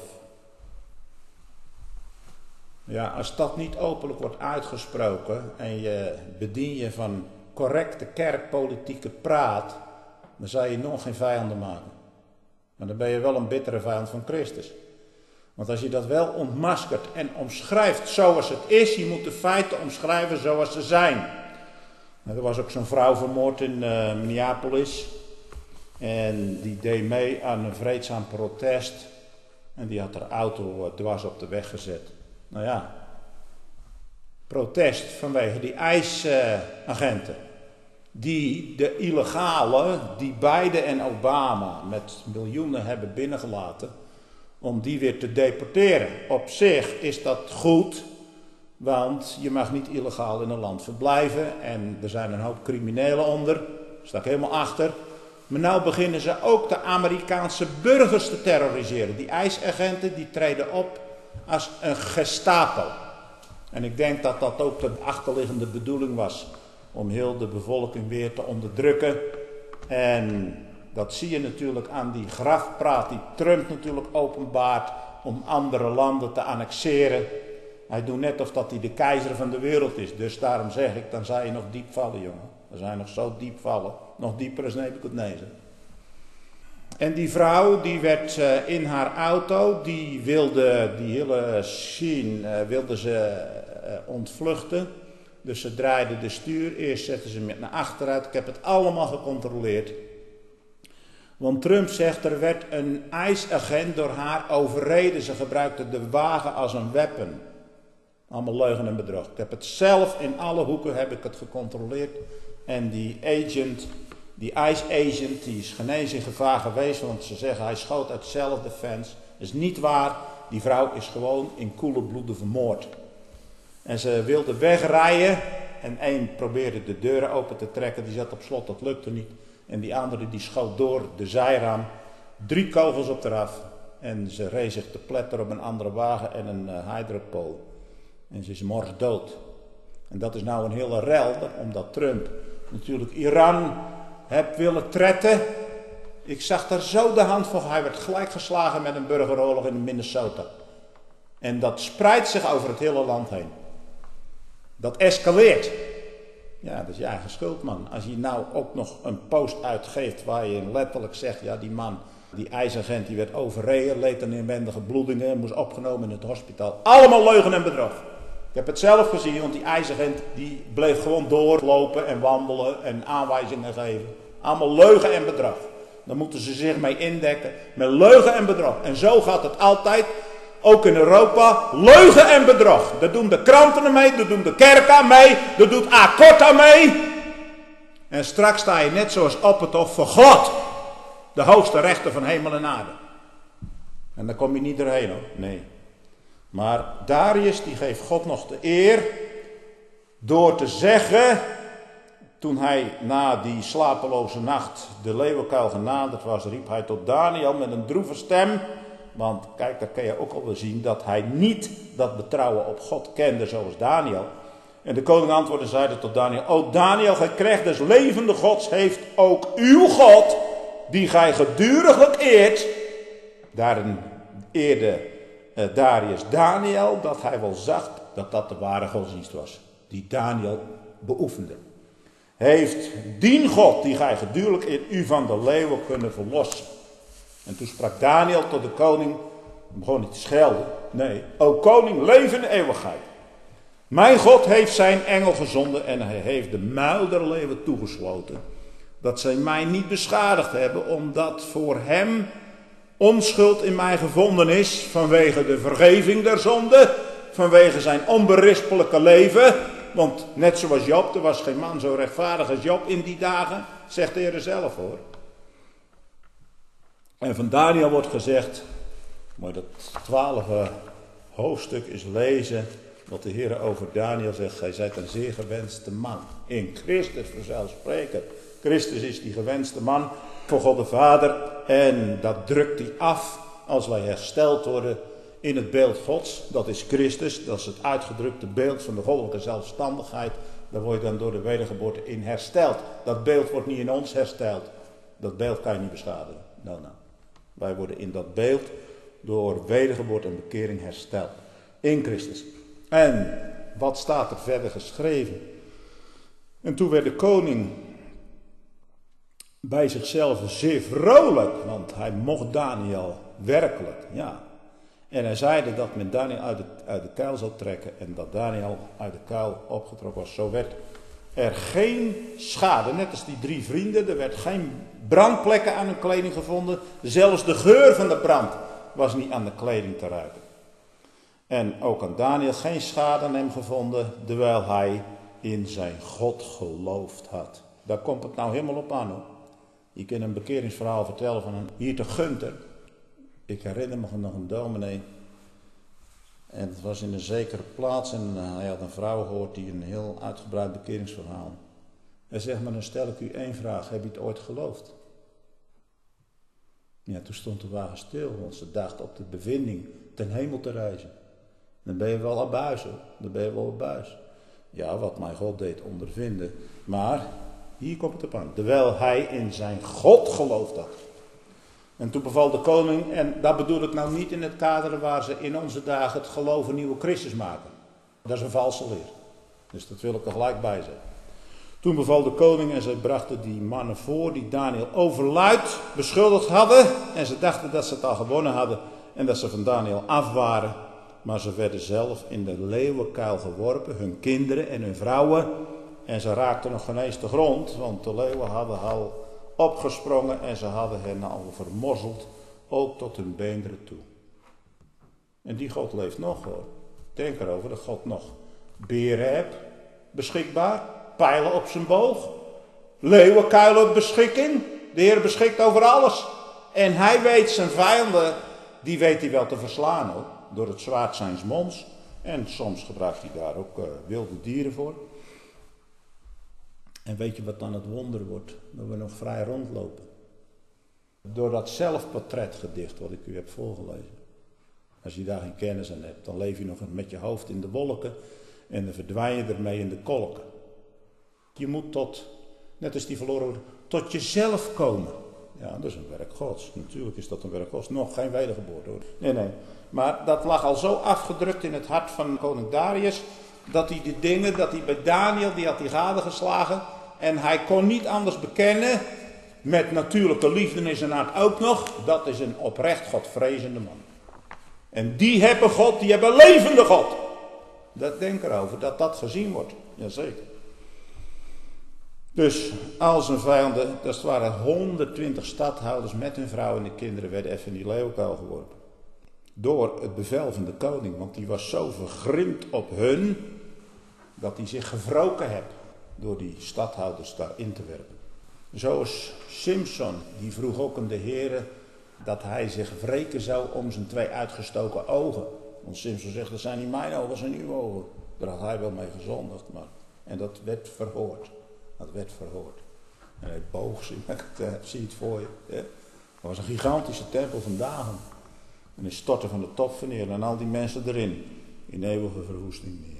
Ja, als dat niet openlijk wordt uitgesproken en je bedien je van correcte kerkpolitieke praat, dan zal je nog geen vijanden maken. Maar dan ben je wel een bittere vijand van Christus. Want als je dat wel ontmaskert en omschrijft zoals het is, je moet de feiten omschrijven zoals ze zijn. Er was ook zo'n vrouw vermoord in Minneapolis. En die deed mee aan een vreedzaam protest. En die had haar auto dwars op de weg gezet. Nou ja, protest vanwege die ICE-agenten. Die de illegale, die Biden en Obama met miljoenen hebben binnengelaten. Om die weer te deporteren. Op zich is dat goed. Want je mag niet illegaal in een land verblijven. En er zijn een hoop criminelen onder. Daar sta ik helemaal achter. Maar nou beginnen ze ook de Amerikaanse burgers te terroriseren. Die ICE-agenten die treden op als een Gestapo. En ik denk dat dat ook de achterliggende bedoeling was. Om heel de bevolking weer te onderdrukken. En dat zie je natuurlijk aan die grafpraat die Trump natuurlijk openbaart. Om andere landen te annexeren. Hij doet net of dat hij de keizer van de wereld is. Dus daarom zeg ik, dan zou je nog diep vallen, jongen. Dan zou je nog zo diep vallen. Nog dieper als Nebukadnezar. En die vrouw die werd in haar auto, die wilde die hele scene wilde ze ontvluchten. Dus ze draaide de stuur, eerst zette ze met naar achteruit. Ik heb het allemaal gecontroleerd. Want Trump zegt er werd een ICE-agent door haar overreden. Ze gebruikte de wagen als een weapon. Allemaal leugen en bedrog. Ik heb het zelf in alle hoeken heb ik het gecontroleerd. En die agent, die ICE-agent, die is geen eens in gevaar geweest. Want ze zeggen hij schoot uit self-defense. Dat is niet waar. Die vrouw is gewoon in koele bloeden vermoord. En ze wilde wegrijden. En één probeerde de deuren open te trekken. Die zat op slot, dat lukte niet. En die andere die schoot door de zijraam. 3 kogels op eraf. En ze reed zich te pletter op een andere wagen en een hydropool. En ze is morddood. En dat is nou een hele rel, omdat Trump natuurlijk Iran heeft willen tretten. Ik zag daar zo de hand voor. Hij werd gelijk geslagen met een burgeroorlog in Minnesota. En dat spreidt zich over het hele land heen. Dat escaleert. Ja, dat is je eigen schuld, man. Als je nou ook nog een post uitgeeft waar je letterlijk zegt, ja, die man, die ICE-agent, die werd overreden, leed aan inwendige bloedingen, moest opgenomen in het hospitaal. Allemaal leugen en bedrog. Ik heb het zelf gezien, want die ICE-agent die bleef gewoon doorlopen en wandelen en aanwijzingen geven. Allemaal leugen en bedrog. Daar moeten ze zich mee indekken, met leugen en bedrog. En zo gaat het altijd. Ook in Europa, leugen en bedrog. Daar doen de kranten aan mee, daar doen de kerk aan mee, daar doet Akot aan mee. En straks sta je net zoals op het hof voor God. De hoogste rechter van hemel en aarde. En daar kom je niet doorheen hoor, nee. Maar Darius die geeft God nog de eer door te zeggen, toen hij na die slapeloze nacht de leeuwenkuil genaderd was, riep hij tot Daniel met een droeve stem. Want kijk, daar kun je ook al wel zien dat hij niet dat betrouwen op God kende zoals Daniel. En de koning antwoordde en zeide tot Daniel: O Daniel, gij krijgt des levende Gods, heeft ook uw God, die gij geduriglijk eert. Daarin eerde Darius Daniel, dat hij wel zag dat dat de ware godsdienst was, die Daniel beoefende. Heeft dien God, die gij geduriglijk eert, u van de leeuwen kunnen verlossen. En toen sprak Daniel tot de koning, begon niet te schelden. Nee, o koning, leef in de eeuwigheid. Mijn God heeft zijn engel gezonden en hij heeft de muil der leeuwen toegesloten. Dat zij mij niet beschadigd hebben, omdat voor hem onschuld in mij gevonden is. Vanwege de vergeving der zonde, vanwege zijn onberispelijke leven. Want net zoals Job, er was geen man zo rechtvaardig als Job in die dagen, zegt de Heer zelf hoor. En van Daniel wordt gezegd, maar dat 12e hoofdstuk is lezen, wat de Heer over Daniel zegt, gij zijt een zeer gewenste man. In Christus vanzelfsprekend. Christus is die gewenste man voor God de Vader. En dat drukt hij af als wij hersteld worden in het beeld Gods. Dat is Christus, dat is het uitgedrukte beeld van de goddelijke zelfstandigheid. Daar word je dan door de wedergeboorte in hersteld. Dat beeld wordt niet in ons hersteld. Dat beeld kan je niet beschadigen. Nou. Wij worden in dat beeld door wedergeboorte en bekering hersteld. In Christus. En wat staat er verder geschreven? En toen werd de koning bij zichzelf zeer vrolijk. Want hij mocht Daniel werkelijk, ja. En hij zeide dat men Daniel uit de kuil zou trekken. En dat Daniel uit de kuil opgetrokken was. Zo werd er geen schade. Net als die 3 vrienden. Er werd geen brandplekken aan hun kleding gevonden. Zelfs de geur van de brand was niet aan de kleding te ruiken. En ook aan Daniel geen schade aan hem gevonden. Terwijl hij in zijn God geloofd had. Daar komt het nou helemaal op aan hoor. Je kunt een bekeringsverhaal vertellen van een hier te Gunther. Ik herinner me nog een dominee. En het was in een zekere plaats en hij had een vrouw gehoord die een heel uitgebreid bekeringsverhaal. Hij zegt, maar dan stel ik u 1 vraag, heb je het ooit geloofd? Ja, toen stond de wagen stil, want ze dacht op de bevinding ten hemel te reizen. Dan ben je wel op buis hoor, dan ben je wel op buis. Ja, wat mijn God deed ondervinden. Maar, hier komt het op aan, terwijl hij in zijn God geloofd had. En toen beval de koning, en dat bedoel ik nou niet in het kader waar ze in onze dagen het geloof een nieuwe Christus maken. Dat is een valse leer. Dus dat wil ik er gelijk bij zeggen. Toen beval de koning en zij brachten die mannen voor die Daniel overluid beschuldigd hadden. En ze dachten dat ze het al gewonnen hadden en dat ze van Daniel af waren. Maar ze werden zelf in de leeuwenkuil geworpen, hun kinderen en hun vrouwen. En ze raakten nog geen eens te grond, want de leeuwen hadden al opgesprongen en ze hadden hen al vermorzeld, ook tot hun beenderen toe. En die God leeft nog hoor. Denk erover dat God nog beren hebt beschikbaar, pijlen op zijn boog, leeuwenkuilen op beschikking. De Heer beschikt over alles. En hij weet zijn vijanden, die weet hij wel te verslaan hoor, door het zwaard zijns monds. En soms gebruikt hij daar ook wilde dieren voor. En weet je wat dan het wonder wordt? Dat we nog vrij rondlopen. Door dat zelfportretgedicht wat ik u heb voorgelezen. Als je daar geen kennis aan hebt, dan leef je nog met je hoofd in de wolken en dan verdwijn je ermee in de kolken. Je moet tot, net als die verloren worden, tot jezelf komen. Ja, dat is een werk Gods. Natuurlijk is dat een werk Gods. Nog geen wedergeboorte hoor. Nee. Maar dat lag al zo afgedrukt in het hart van koning Darius, dat hij die dingen, dat hij bij Daniel, die had hij gadegeslagen. En hij kon niet anders bekennen, met natuurlijke liefde in zijn hart ook nog, dat is een oprecht Godvrezende man. En die hebben God, die hebben levende God. Dat denk erover, dat dat gezien wordt. Jazeker. Dus al zijn vijanden, dat waren 120 stadhouders met hun vrouwen en de kinderen, werden even in die leeuwenkuil geworpen. Door het bevel van de koning, want die was zo vergrimd op hun, dat hij zich gewroken heeft door die stadhouders daarin te werpen. Zo is Simson, die vroeg ook aan de Heere dat hij zich wreken zou om zijn 2 uitgestoken ogen. Want Simson zegt, dat zijn niet mijn ogen, dat zijn uw ogen. Daar had hij wel mee gezondigd, maar. En dat werd verhoord. Dat werd verhoord. En hij boog zich, zie het voor je. Hè? Dat was een gigantische tempel van Dagon. En hij stortte van de top van neer en al die mensen erin. In eeuwige verwoesting neer.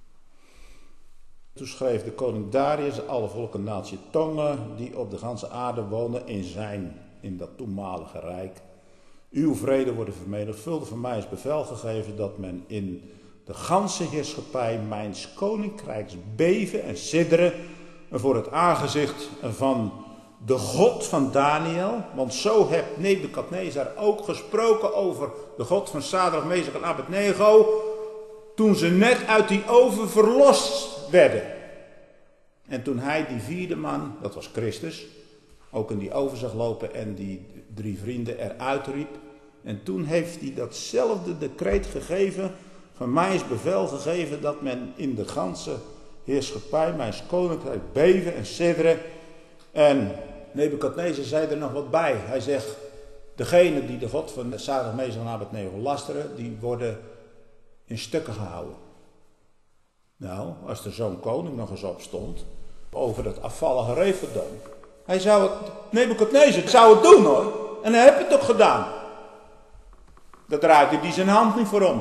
Toen schreef de koning Darius alle volken, natie, tongen die op de ganse aarde wonen in dat toenmalige rijk. Uw vrede worden vermenigvuldigd. Van mij is bevel gegeven dat men in de ganse heerschappij mijns koninkrijks beven en sidderen voor het aangezicht van de God van Daniel. Want zo heeft Nebukadnezar ook gesproken over de God van Sadrach, Mesach en Abednego, toen ze net uit die oven verlost werden. En toen hij die 4e man, dat was Christus, ook in die oven zag lopen en die 3 vrienden eruit riep. En toen heeft hij datzelfde decreet gegeven, van mij is bevel gegeven dat men in de ganse heerschappij, mijns koninkrijk, beven en sidderen. En Nebukadnezar zei er nog wat bij. Hij zegt, degene die de God van Sadrach, Mesach en Abednego lasteren, die worden in stukken gehouden. Nou, als er zo'n koning nog eens opstond, over dat afvallige Rephidim, hij zou het, Nebukadnezar zou het doen hoor. En hij heeft het ook gedaan. Daar draaide hij zijn hand niet voor om.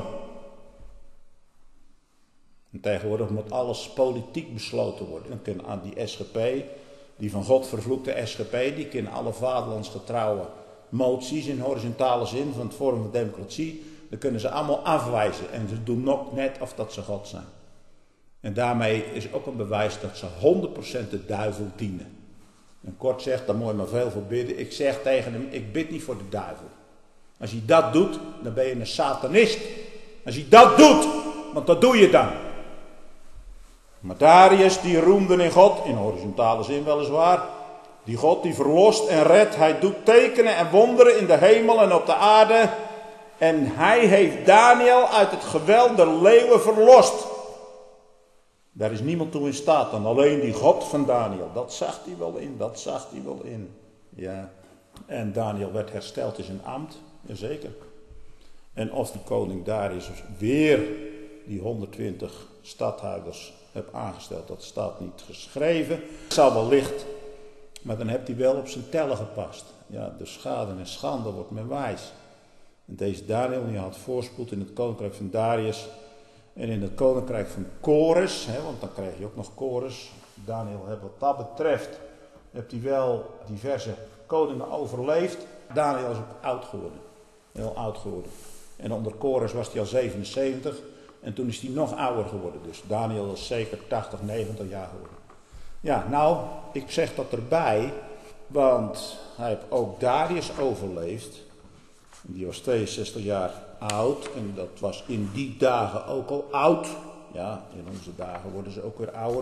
En tegenwoordig moet alles politiek besloten worden. Dan kunnen aan die SGP, die van God vervloekte SGP, die kunnen alle vaderlandsgetrouwe moties in horizontale zin van het Forum van Democratie, dan kunnen ze allemaal afwijzen. En ze doen nog net of dat ze God zijn. En daarmee is ook een bewijs dat ze 100% de duivel dienen. En kort zegt, daar moet je maar veel voor bidden. Ik zeg tegen hem, ik bid niet voor de duivel. Als je dat doet, dan ben je een satanist. Als je dat doet, want dat doe je dan. Maar Darius die roemde in God, in horizontale zin weliswaar, die God die verlost en redt, hij doet tekenen en wonderen in de hemel en op de aarde. En hij heeft Daniel uit het geweld der leeuwen verlost. Daar is niemand toe in staat dan alleen die God van Daniel. Dat zag hij wel in, dat zag hij wel in. Ja. En Daniel werd hersteld in zijn ambt, jazeker. En of die koning Darius weer die 120 stadhouders heeft aangesteld, dat staat niet geschreven. Het zal wel licht, maar dan heeft hij wel op zijn tellen gepast. Ja, de schade en schande wordt men wijs. En deze Daniel die had voorspoed in het koninkrijk van Darius en in het koninkrijk van Kores, want dan krijg je ook nog Kores. Daniel heeft wat dat betreft, heeft hij wel diverse koningen overleefd. Daniel is ook oud geworden, heel oud geworden. En onder Kores was hij al 77 en toen is hij nog ouder geworden. Dus Daniel is zeker 80, 90 jaar geworden. Ja, nou, ik zeg dat erbij, want hij heeft ook Darius overleefd. Die was 62 jaar oud en dat was in die dagen ook al oud. Ja, in onze dagen worden ze ook weer ouder.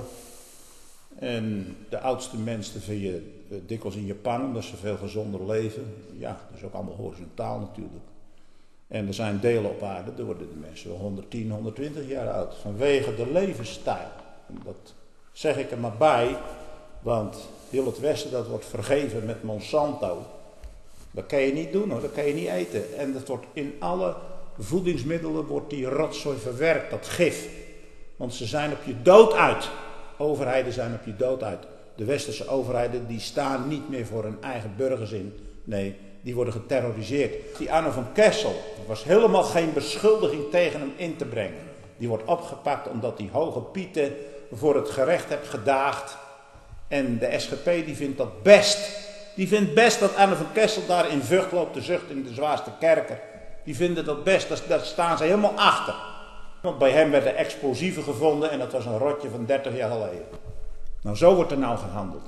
En de oudste mensen vind je dikwijls in Japan, omdat ze veel gezonder leven. Ja, dat is ook allemaal horizontaal natuurlijk. En er zijn delen op aarde, daar worden de mensen wel 110, 120 jaar oud. Vanwege de levensstijl. En dat zeg ik er maar bij, want heel het Westen dat wordt vergeven met Monsanto. Dat kan je niet doen hoor, dat kan je niet eten. En dat wordt in alle voedingsmiddelen wordt die rotzooi verwerkt, dat gif. Want ze zijn op je dood uit. Overheden zijn op je dood uit. De westerse overheden die staan niet meer voor hun eigen burgers in. Nee, die worden geterroriseerd. Die Arno van Kessel, er was helemaal geen beschuldiging tegen hem in te brengen. Die wordt opgepakt omdat die hoge pieten voor het gerecht heeft gedaagd. En de SGP die vindt dat best. Die vindt best dat Arno van Kessel daar in Vught loopt te zuchten in de zwaarste kerker. Die vinden dat best, daar staan ze helemaal achter. Want bij hem werden explosieven gevonden en dat was een rotje van 30 jaar geleden. Nou, zo wordt er nou gehandeld.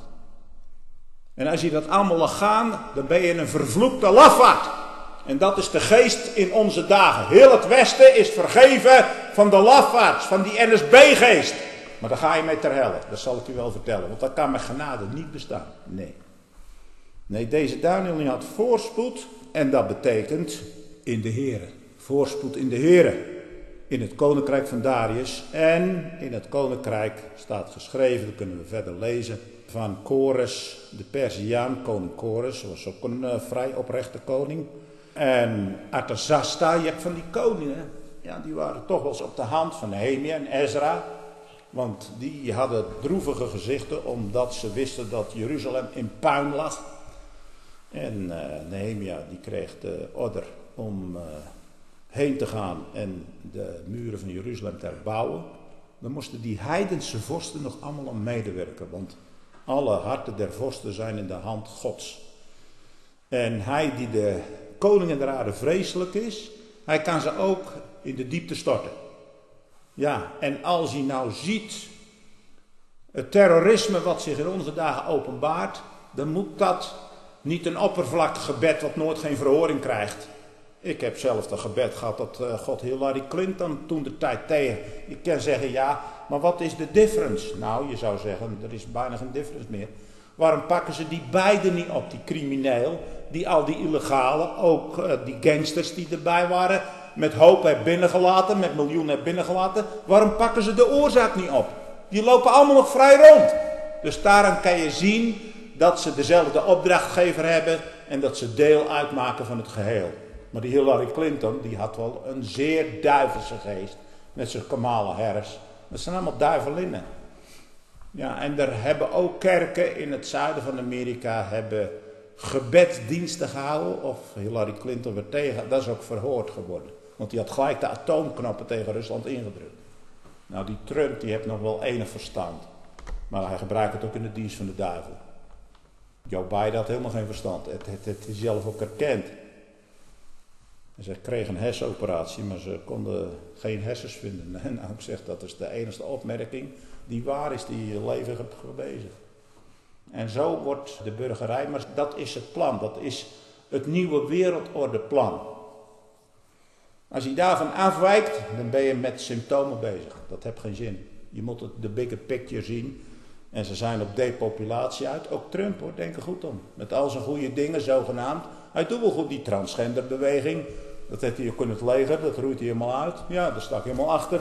En als je dat allemaal laat gaan, dan ben je een vervloekte lafaard. En dat is de geest in onze dagen. Heel het Westen is vergeven van de lafaards, van die NSB-geest. Maar daar ga je mee ter helle, dat zal ik u wel vertellen. Want dat kan met genade niet bestaan. Nee, deze Daniel die had voorspoed en dat betekent in de Here. Voorspoed in de Here. In het koninkrijk van Darius en in het koninkrijk staat geschreven, dat kunnen we verder lezen, van Kores, de Perziaan, koning Kores, was ook een vrij oprechte koning. En Artazasta, je hebt van die koningen, ja, die waren toch wel eens op de hand van Nehemia en Ezra. Want die hadden droevige gezichten omdat ze wisten dat Jeruzalem in puin lag. En Nehemia die kreeg de order om heen te gaan en de muren van Jeruzalem te herbouwen. Dan moesten die heidense vorsten nog allemaal aan medewerken. Want alle harten der vorsten zijn in de hand Gods. En hij die de koningen der aarde vreselijk is, hij kan ze ook in de diepte storten. Ja, en als hij nou ziet het terrorisme wat zich in onze dagen openbaart, dan moet dat niet een oppervlakkig gebed wat nooit geen verhoring krijgt. Ik heb zelf het gebed gehad dat God Hillary Clinton toen de tijd tegen. Ik kan zeggen ja, maar wat is de difference? Nou, je zou zeggen, er is bijna geen difference meer. Waarom pakken ze die beiden niet op, die crimineel, die al die illegalen, ook die gangsters die erbij waren, met hoop hebben binnengelaten, met miljoenen hebben binnengelaten. Waarom pakken ze de oorzaak niet op? Die lopen allemaal nog vrij rond. Dus daaraan kan je zien dat ze dezelfde opdrachtgever hebben en dat ze deel uitmaken van het geheel. Maar die Hillary Clinton, die had wel een zeer duivelse geest. Met zijn Kamala Harris. Dat zijn allemaal duivelinnen. Ja, en er hebben ook kerken in het zuiden van Amerika hebben gebedsdiensten gehouden. Of Hillary Clinton werd tegen. Dat is ook verhoord geworden. Want die had gelijk de atoomknoppen tegen Rusland ingedrukt. Nou, die Trump die heeft nog wel enig verstand. Maar hij gebruikt het ook in de dienst van de duivel. Joe Biden had helemaal geen verstand. Het is zelf ook erkend. Ze kregen een hersenoperatie, maar ze konden geen hersens vinden. En nou, ik zeg, dat is de enige opmerking die waar is, die je leven hebt gewezen. En zo wordt de burgerij, maar dat is het plan. Dat is het nieuwe wereldordeplan. Als je daarvan afwijkt, dan ben je met symptomen bezig. Dat heeft geen zin. Je moet de bigger picture zien. En ze zijn op depopulatie uit. Ook Trump hoor, denk er goed om. Met al zijn goede dingen, zogenaamd. Hij doet wel goed die transgenderbeweging. Dat heeft hij ook in het leger, dat roeit hij helemaal uit. Ja, daar sta ik helemaal achter.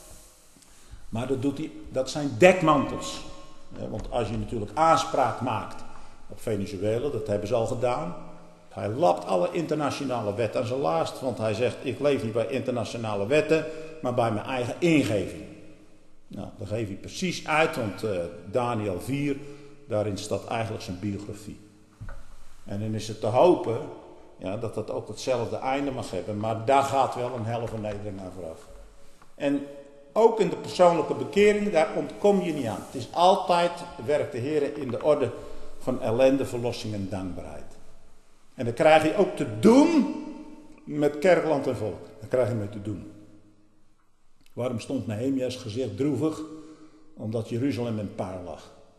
Maar dat doet hij, dat zijn dekmantels. Want als je natuurlijk aanspraak maakt op Venezuela, dat hebben ze al gedaan. Hij lapt alle internationale wetten aan zijn laast. Want hij zegt, ik leef niet bij internationale wetten, maar bij mijn eigen ingeving. Nou, dat geeft hij precies uit, want Daniel 4, daarin staat eigenlijk zijn biografie. En dan is het te hopen ja, dat dat ook hetzelfde einde mag hebben. Maar daar gaat wel een helvernedering aan vooraf. En ook in de persoonlijke bekering, daar ontkom je niet aan. Het is altijd, werkt de Heer in de orde van ellende, verlossing en dankbaarheid. En dan krijg je ook te doen met kerkland en volk. Daar krijg je mee te doen. Waarom stond Nehemia's gezicht droevig? Omdat Jeruzalem in puin lag.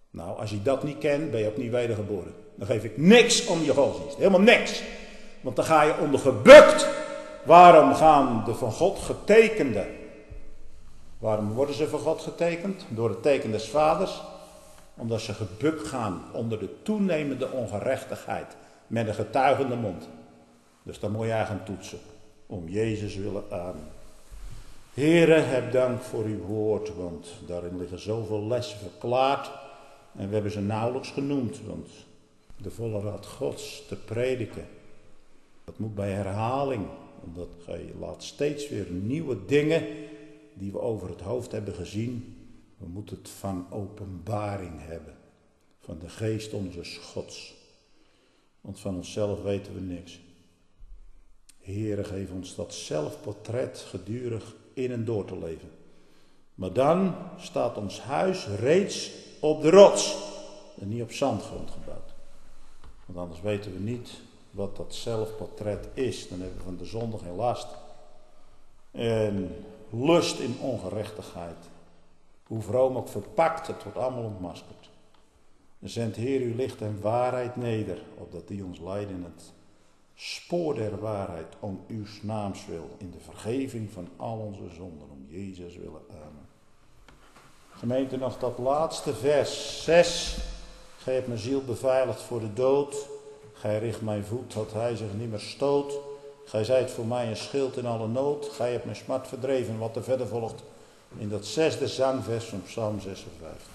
Nou, als je dat niet kent, ben je ook niet wedergeboren. Dan geef ik niks om je godsdienst. Helemaal niks. Want dan ga je onder gebukt. Waarom gaan de van God getekenden? Waarom worden ze van God getekend? Door het teken des vaders. Omdat ze gebukt gaan onder de toenemende ongerechtigheid. Met een getuigende mond. Dus dan moet je gaan toetsen. Om Jezus willen aan. Heere, heb dank voor uw woord. Want daarin liggen zoveel lessen verklaard. En we hebben ze nauwelijks genoemd. Want de volle raad Gods te prediken. Dat moet bij herhaling. Omdat je laat steeds weer nieuwe dingen die we over het hoofd hebben gezien. We moeten het van openbaring hebben. Van de geest onze Gods. Want van onszelf weten we niks. Heere, geef ons dat zelfportret gedurig in en door te leven. Maar dan staat ons huis reeds op de rots. En niet op zandgrond gebouwd. Want anders weten we niet wat dat zelfportret is. Dan hebben we van de zonde geen last. En lust in ongerechtigheid. Hoe vroom ook verpakt, het wordt allemaal ontmaskerd. En zendt Heer uw licht en waarheid neder, opdat die ons leidt in het spoor der waarheid, om uw naams wil, in de vergeving van al onze zonden, om Jezus willen. Amen. Gemeente, nog dat laatste vers 6. Gij hebt mijn ziel beveiligd voor de dood. Gij richt mijn voet, dat hij zich niet meer stoot. Gij zijt voor mij een schild in alle nood. Gij hebt mijn smart verdreven, wat er verder volgt in dat 6e zangvers van Psalm 56.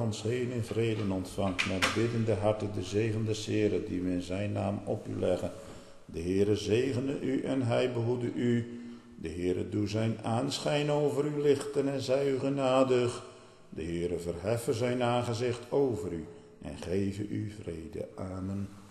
ons heen in vrede ontvangt met biddende harten de zegen des Heeren die we in zijn naam op u leggen. De Heere zegene u en hij behoede u. De Heere doe zijn aanschijn over u lichten en zij u genadig. De Heere verheffen zijn aangezicht over u en geven u vrede. Amen.